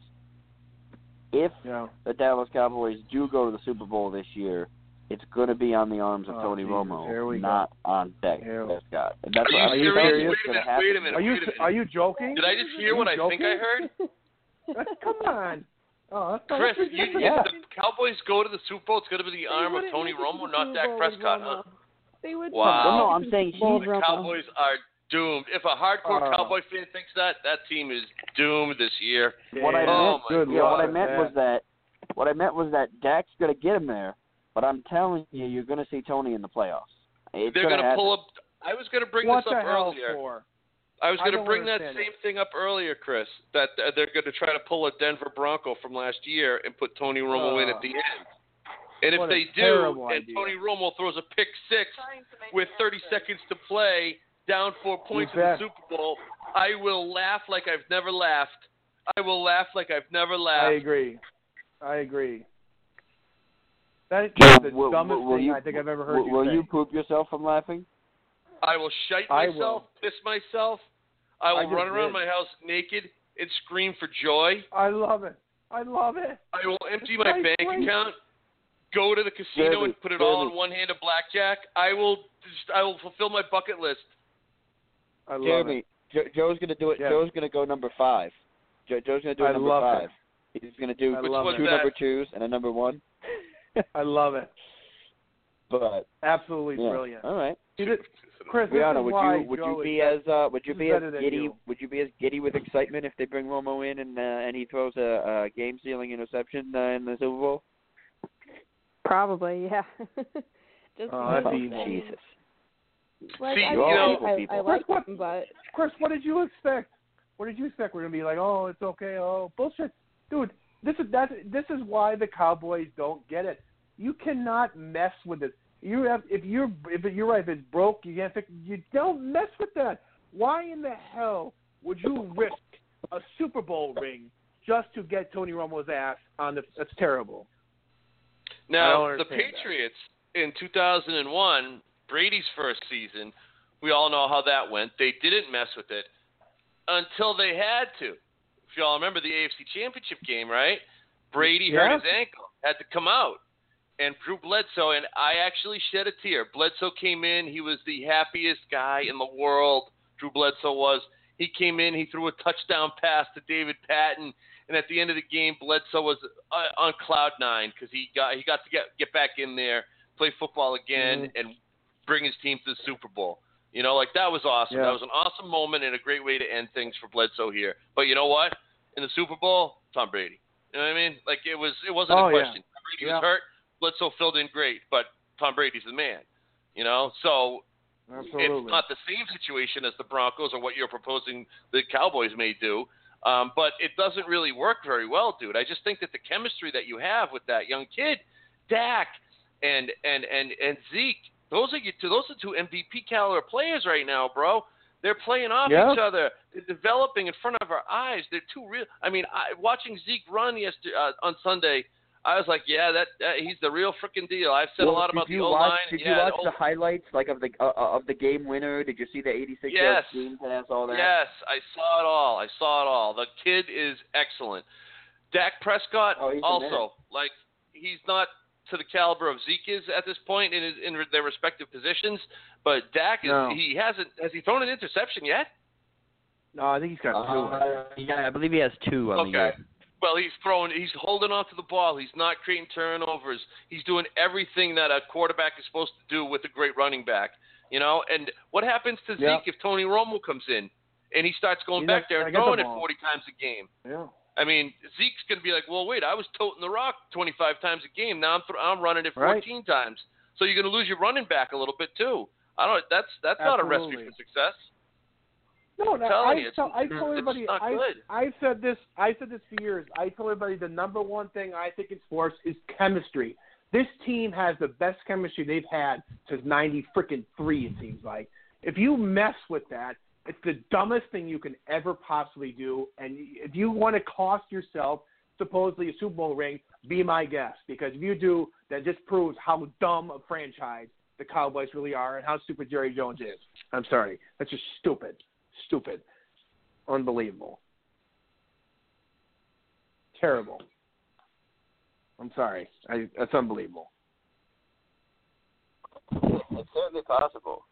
A: If
B: Yeah.
A: the Dallas Cowboys do go to the Super Bowl this year, it's going to be on the arms of
B: Oh,
A: Tony
B: Jesus.
A: Romo,
B: Here we go.
A: not on Dak
B: Here-
A: Prescott. And that's
C: Are you
A: what I'm
B: serious?
A: telling
B: Wait
A: you
B: a
A: what's going to
C: minute,
A: happen.
C: wait a minute.
B: Are you
C: Wait a minute.
B: are you joking?
C: Did I just hear
B: Are
C: what
B: you
C: I think I
B: joking?
C: heard?
B: Come on. Oh, that's
C: Chris,
B: that's-
C: you,
B: yeah.
C: if the Cowboys go to the Super Bowl, it's going to be the
E: They
C: arm of
E: wouldn't
C: Tony
E: make it to
C: Romo,
E: the
C: not
E: Super
C: Dak
E: Bowl with
C: Prescott,
E: Romo.
C: huh?
E: They would
C: Wow.
E: not
A: Well, no,
E: make it
A: I'm
E: to
A: saying
E: the Super Bowl
A: he-
C: The
E: with Romo.
C: Cowboys are doomed. If a hardcore
B: Uh,
C: Cowboy fan thinks that, that team is doomed this year.
A: What I
B: Yeah.
C: Oh,
A: meant,
C: my
B: Good
A: yeah, what I
B: luck
A: meant
B: with
A: was that what I meant was that Dak's going to get him there, but I'm telling you, you're going to see Tony in the playoffs. It's
C: They're
A: going
C: going to
A: to
C: pull up. I was going to bring
B: What
C: this
B: the
C: up
B: hell
C: earlier.
B: for?
C: I was
B: I
C: going to
B: don't
C: bring that
B: understand
C: same
B: it.
C: thing up earlier, Chris, that uh, they're going to try to pull a Denver Bronco from last year and put Tony Romo in
B: Uh,
C: at the end. And if
B: what a
C: they do,
B: terrible
C: and
B: idea.
C: Tony Romo throws a pick six with thirty seconds to play, down four points in
B: You
C: the
B: bet.
C: Super Bowl, I will laugh like I've never laughed. I will laugh like I've never laughed.
B: I agree. I agree. That is
A: Joe,
B: the
A: will,
B: dumbest
A: will, will
B: thing
A: you,
B: I think I've ever heard
A: will,
B: you
A: will
B: say.
A: you poop yourself from laughing?
C: I will shite
B: I
C: myself,
B: will.
C: piss myself. I
B: I
C: will
B: just
C: run around
B: did.
C: my house naked and scream for joy.
B: I love it. I love it.
C: I will empty
B: It's
C: my
B: nice,
C: bank
B: great.
C: account, go to the casino
A: Jeremy,
C: and put it all
A: Jeremy.
C: in one hand of blackjack. I will just, I will fulfill my bucket list.
B: I love
A: Jeremy,
B: it.
A: Jo- Joe's going to do it.
B: Yeah.
A: Joe's going to go number five. Jo- Joe's going to do it
B: I
A: number
B: love
A: five.
B: it.
A: He's going to do
B: I
A: two
B: love
C: it.
A: number twos and a number one.
B: I love it.
A: But
B: Absolutely
A: yeah.
B: brilliant.
A: All right.
B: See, this, Chris, this
A: Brianna,
B: is
A: would
B: why
A: you would
B: Joe
A: you
B: is
A: be
B: better-
A: as uh, would you
B: this
A: be
B: is
A: as
B: better than
A: giddy
B: you.
A: would you be as giddy with excitement if they bring Romo in and uh, and he throws a, a game sealing interception uh, in the Super Bowl?
E: Probably, yeah. Just
B: Oh, that'd
E: because,
B: be
E: I mean,
A: Jesus.
E: Like,
C: See,
E: I,
C: you
E: mean,
C: know-
E: I, I, I
A: people.
E: like
B: Chris,
E: him, but
B: Chris, what did you expect? What did you expect? We're gonna be like, oh, it's okay. Oh, bullshit, dude. This is that. This is why the Cowboys don't get it. You cannot mess with it. You have if you're if you're right. If it's broke, you can't fix. You don't mess with that. Why in the hell would you risk a Super Bowl ring just to get Tony Romo's ass on the? That's terrible. I
C: Now,
B: don't
C: the
B: understand
C: Patriots in two thousand one, Brady's first season, we all know how that went. They didn't mess with it until they had to. If you all remember the A F C Championship game, right? Brady
B: Yeah.
C: hurt his ankle, had to come out. And Drew Bledsoe, and I actually shed a tear. Bledsoe came in. He was the happiest guy in the world, Drew Bledsoe was. He came in. He threw a touchdown pass to David Patton. And at the end of the game, Bledsoe was uh, on cloud nine because he got he got to get get back in there, play football again,
B: Mm-hmm.
C: and bring his team to the Super Bowl. You know, like that was awesome.
B: Yeah.
C: That was an awesome moment and a great way to end things for Bledsoe here. But you know what? In the Super Bowl, Tom Brady. You know what I mean? Like it was it wasn't
B: Oh,
C: a
B: yeah.
C: question. Tom Brady
B: Yeah.
C: was hurt. Bledsoe filled in great, but Tom Brady's the man. You know, so
B: Absolutely.
C: it's not the same situation as the Broncos or what you're proposing the Cowboys may do. Um, but it doesn't really work very well, dude. I just think that the chemistry that you have with that young kid, Dak and and and and Zeke, those are you two. Those are two M V P caliber players right now, bro. They're playing off
B: Yeah.
C: each other. They're developing in front of our eyes. They're too real. I mean, I, watching Zeke run yesterday uh, on Sunday, I was like, yeah, that uh, he's the real freaking deal. I've said
A: Well,
C: a lot
A: did
C: about
A: you
C: the O
A: watch,
C: line.
A: Did
C: yeah,
A: you watch
C: the,
A: the highlights like of the uh, of the game winner? Did you see the eighty-six yard
C: Yes.
A: screen pass? All that.
C: Yes, I saw it all. I saw it all. The kid is excellent. Dak Prescott
A: Oh, he's the
C: also, like, he's not to the caliber of Zeke is at this point in his, in their respective positions, but Dak is
B: No.
C: he hasn't has he thrown an interception yet?
B: No, I think he's got two.
A: Uh, yeah, I believe he has two on the
C: Okay.
A: year.
C: Well, he's throwing, he's holding on to the ball. He's not creating turnovers. He's doing everything that a quarterback is supposed to do with a great running back. You know, and what happens to
B: Yeah.
C: Zeke if Tony Romo comes in and he starts going
B: He's
C: back
B: not
C: there
B: gonna
C: and
B: get the
C: throwing it
B: ball.
C: forty times a game?
B: Yeah.
C: I mean, Zeke's going to be like, well, wait, I was toting the rock twenty-five times a game. Now I'm th- I'm running it
B: Right.
C: fourteen times. So you're going to lose your running back a little bit too. I don't. That's that's not a recipe
B: Absolutely.
C: for success.
B: No, no,
C: telling
B: I,
C: you, it's-
B: tell, I
C: it's
B: told everybody.
C: not
B: I,
C: good.
B: I said this. I said this for years. I told everybody the number one thing I think in sports is chemistry. This team has the best chemistry they've had since ninety freaking three. It seems like if you mess with that, it's the dumbest thing you can ever possibly do. And if you want to cost yourself supposedly a Super Bowl ring, be my guest, because if you do, that just proves how dumb a franchise the Cowboys really are and how stupid Jerry Jones is. I'm sorry, that's just stupid. Stupid. Unbelievable. Terrible. I'm sorry. I, that's unbelievable.
A: It's certainly possible.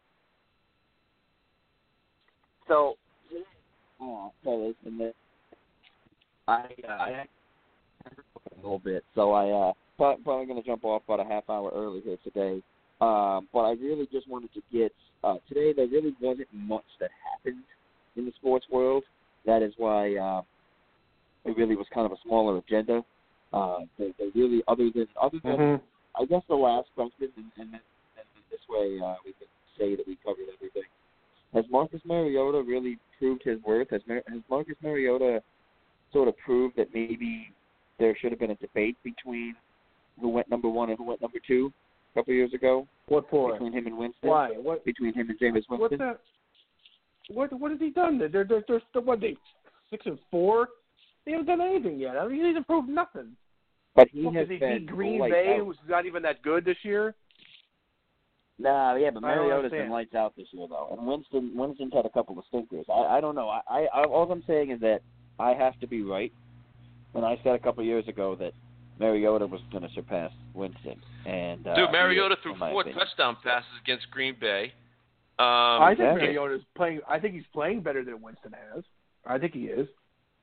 A: So, oh, fellas, and then I, uh, I a little bit, so I uh, probably, probably going to jump off about a half hour early here today. Um, but I really just wanted to get uh, today. There really wasn't much that happened in the sports world. That is why uh, it really was kind of a smaller agenda. Uh, they, they really, other than other than
B: Mm-hmm.
A: I guess the last question, and, and, then, and this way uh, we can say that we covered everything. Has Marcus Mariota really proved his worth? Has, Mar- has Marcus Mariota sort of proved that maybe there should have been a debate between who went number one and who went number two a couple years ago?
B: What for?
A: Between him and Winston?
B: Why? What?
A: Between him and Jameis Winston?
B: What's that? What? What has he done? They're they're they're, they're what? They six and four. They haven't done anything yet. I mean, he hasn't proved nothing.
A: But he
B: Well,
A: has
B: he
A: been
B: beat Green
A: lights
B: Bay,
A: out.
B: who's not even that good this year.
A: Nah, yeah, but
B: I don't
A: Mariota's been
B: understand.
A: lights out this year, though. And Winston, Winston's had a couple of stinkers. I, I don't know. I, I, I, all I'm saying is that I have to be right. And I said a couple of years ago that Mariota was going to surpass Winston. And uh,
C: Dude, Mariota
A: he is,
C: threw
A: in my
C: four
A: opinion.
C: touchdown passes against Green Bay. Um,
B: I think
A: exactly.
B: Mariota's playing. I think he's playing better than Winston has. I think he is.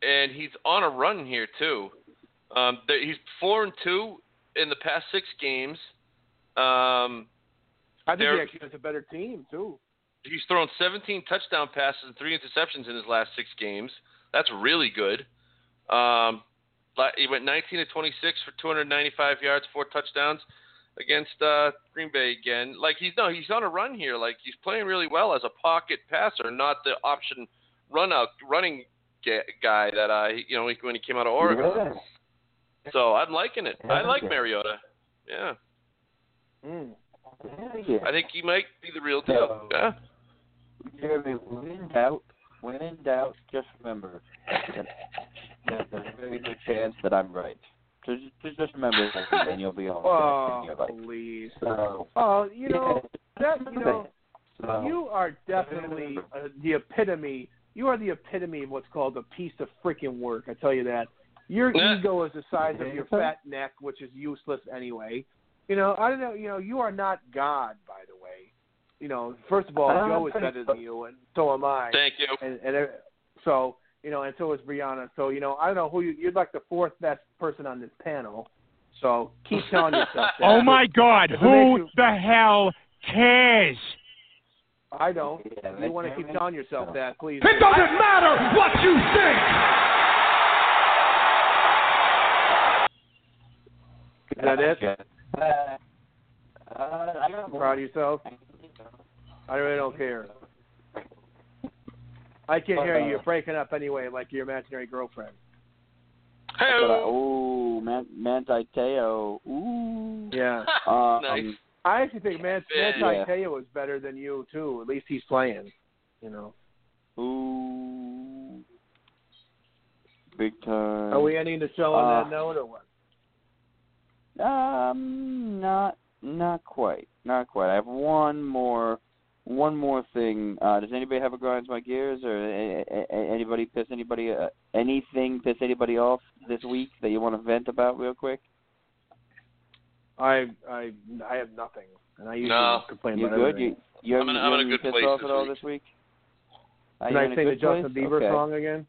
C: and he's on a run here too. Um, he's four and two in the past six games. Um,
B: I think he actually has a better team too.
C: He's thrown seventeen touchdown passes and three interceptions in his last six games. That's really good. Um, he went nineteen to twenty-six for two hundred ninety-five yards, four touchdowns against uh, Green Bay again. Like he's no, he's on a run here. Like he's playing really well as a pocket passer, not the option run out running guy that I, you know, when he came out of Oregon.
A: Yeah.
C: So I'm liking it.
A: Yeah,
C: I like
A: yeah.
C: Mariota. Yeah.
B: Mm.
A: Yeah.
C: I think he might be the real deal.
A: So,
C: yeah.
A: Jeremy, when in doubt, when in doubt, just remember that there's a very good chance that I'm right. Just, just, just remember that, and you'll be all
B: Oh,
A: right.
B: please.
A: So,
B: Oh, you know, that, you know,
A: so,
B: you are definitely uh, the epitome. You are the epitome of what's called a piece of freaking work. I tell you that. Your
C: Yeah.
B: ego is the size of your fat neck, which is useless anyway. You know, I don't know. You know, you are not God, by the way. You know, first of all,
A: Uh,
B: Joe is better than you, and so am I.
C: Thank you.
B: And, and uh, so, you know, and so is Brianna. So, you know, I don't know who you, you're like the fourth best person on this panel. So keep telling yourself that.
G: Oh my God!
B: If it
G: Who
B: makes you-
G: the hell cares?
B: I don't.
A: Yeah,
B: You want to keep telling yourself that, please.
D: It doesn't matter what you think.
B: Is that it?
A: Uh, uh, I got more.
B: Proud of yourself? I really don't care. I can't hear you. You're breaking up anyway, like your imaginary girlfriend.
C: Hey.
A: Oh, Man- Manti Te'o. Ooh.
B: Yeah.
A: Um,
C: Nice.
B: I actually think Man-
C: Yeah.
B: Manti Te'o is better than you, too. At least he's playing, you know.
A: Ooh. Big time.
B: Are we ending the show on
A: Uh,
B: that note or what?
A: Um, not, not quite, not quite. I have one more, one more thing. Uh, does anybody have a grinds my gears, or a, a, a, anybody piss anybody, uh, anything piss anybody off this week that you want to vent about real quick?
B: I I I have nothing, and I usually
C: No.
B: complain
A: You
B: about
A: good?
B: everything.
A: You, you
C: I'm in-
A: haven't-
C: I'm in a
A: you
C: good
A: haven't
C: place
A: pissed off
C: this
A: at all
C: week.
A: this week? Are
B: Can
A: you
B: I
A: in a
B: sing the
A: good
B: Justin
A: place?
B: Bieber
A: Okay.
B: song again?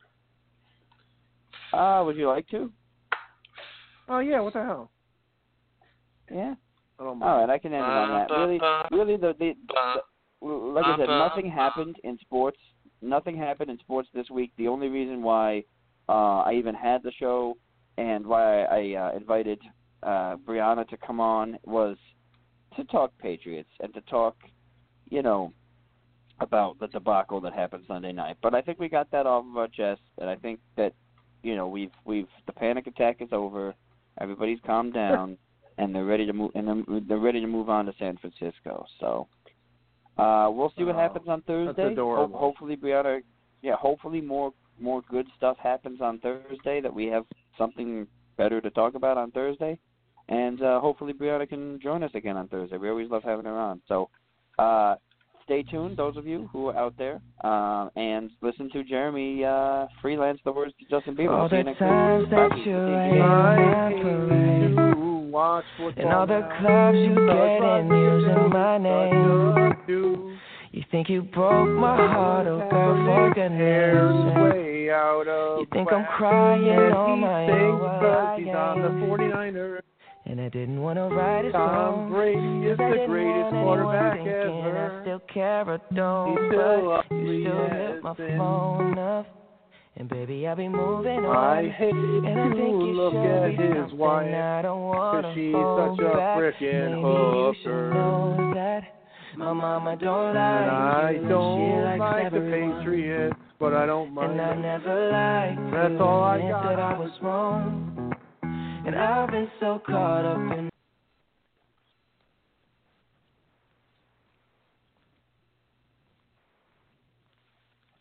A: Uh, would you like to?
B: Oh yeah, what the hell?
A: Yeah.
B: I don't
A: All
B: mind.
A: right, I can end it on that. Really, really, the, the, the like I said, nothing happened in sports. Nothing happened in sports this week. The only reason why uh, I even had the show and why I uh, invited uh, Brianna to come on was to talk Patriots and to talk, you know, about the debacle that happened Sunday night. But I think we got that off of our chest, and I think that, you know, we've we've the panic attack is over. Everybody's calmed down, and they're ready to move. And they're, they're ready to move on to San Francisco. So uh, we'll see what
B: Oh,
A: happens on Thursday.
B: adorable.
A: Ho- hopefully, Brianna, yeah, hopefully more more good stuff happens on Thursday. That we have something better to talk about on Thursday, and uh, hopefully Brianna can join us again on Thursday. We always love having her on. So. Uh, Stay tuned, those of you who are out there, uh, and listen to Jeremy uh, freelance the words to Justin Bieber.
H: All
A: We'll see you
H: the
A: next
H: times
A: week.
H: that
A: Bye.
H: you
A: See
H: ain't on my parade,
B: To watch
H: and all the
B: football
H: clubs you
B: now.
H: get in using my name.
B: Do
H: You think you broke my heart, oh girl, for
B: hairs
H: goodness sake.
B: way out of
H: You think I'm
B: whack.
H: crying
B: And
H: on
B: he
H: my
B: sings
H: own, well,
B: because
H: I
B: he's on the
H: ain't.
B: forty-niners.
H: And I didn't want to write a
B: Tom
H: song,
B: Brady is
H: 'cause I
B: the
H: didn't
B: greatest
H: want
B: quarterback
H: anyone thinking
B: ever.
H: I still care or don't,
B: He's still
H: but you
B: ugly
H: still
B: as
H: hit my
B: sin.
H: phone up. And baby, I'll be moving on.
B: I hate
H: And I
B: to
H: think you
B: look
H: should
B: at
H: be
B: his
H: something
B: wife,
H: I don't want
B: 'cause
H: to
B: she's
H: hold
B: such a
H: back.
B: frickin'
H: Maybe you should
B: hooker.
H: know that my mama don't
B: And
H: like
B: I
H: you. She
B: don't
H: likes
B: like the
H: everyone.
B: Patriots, but I don't mind.
H: And I never liked
B: That's
H: you.
B: all I
H: Admit
B: got.
H: that I was wrong. And I've been so caught up in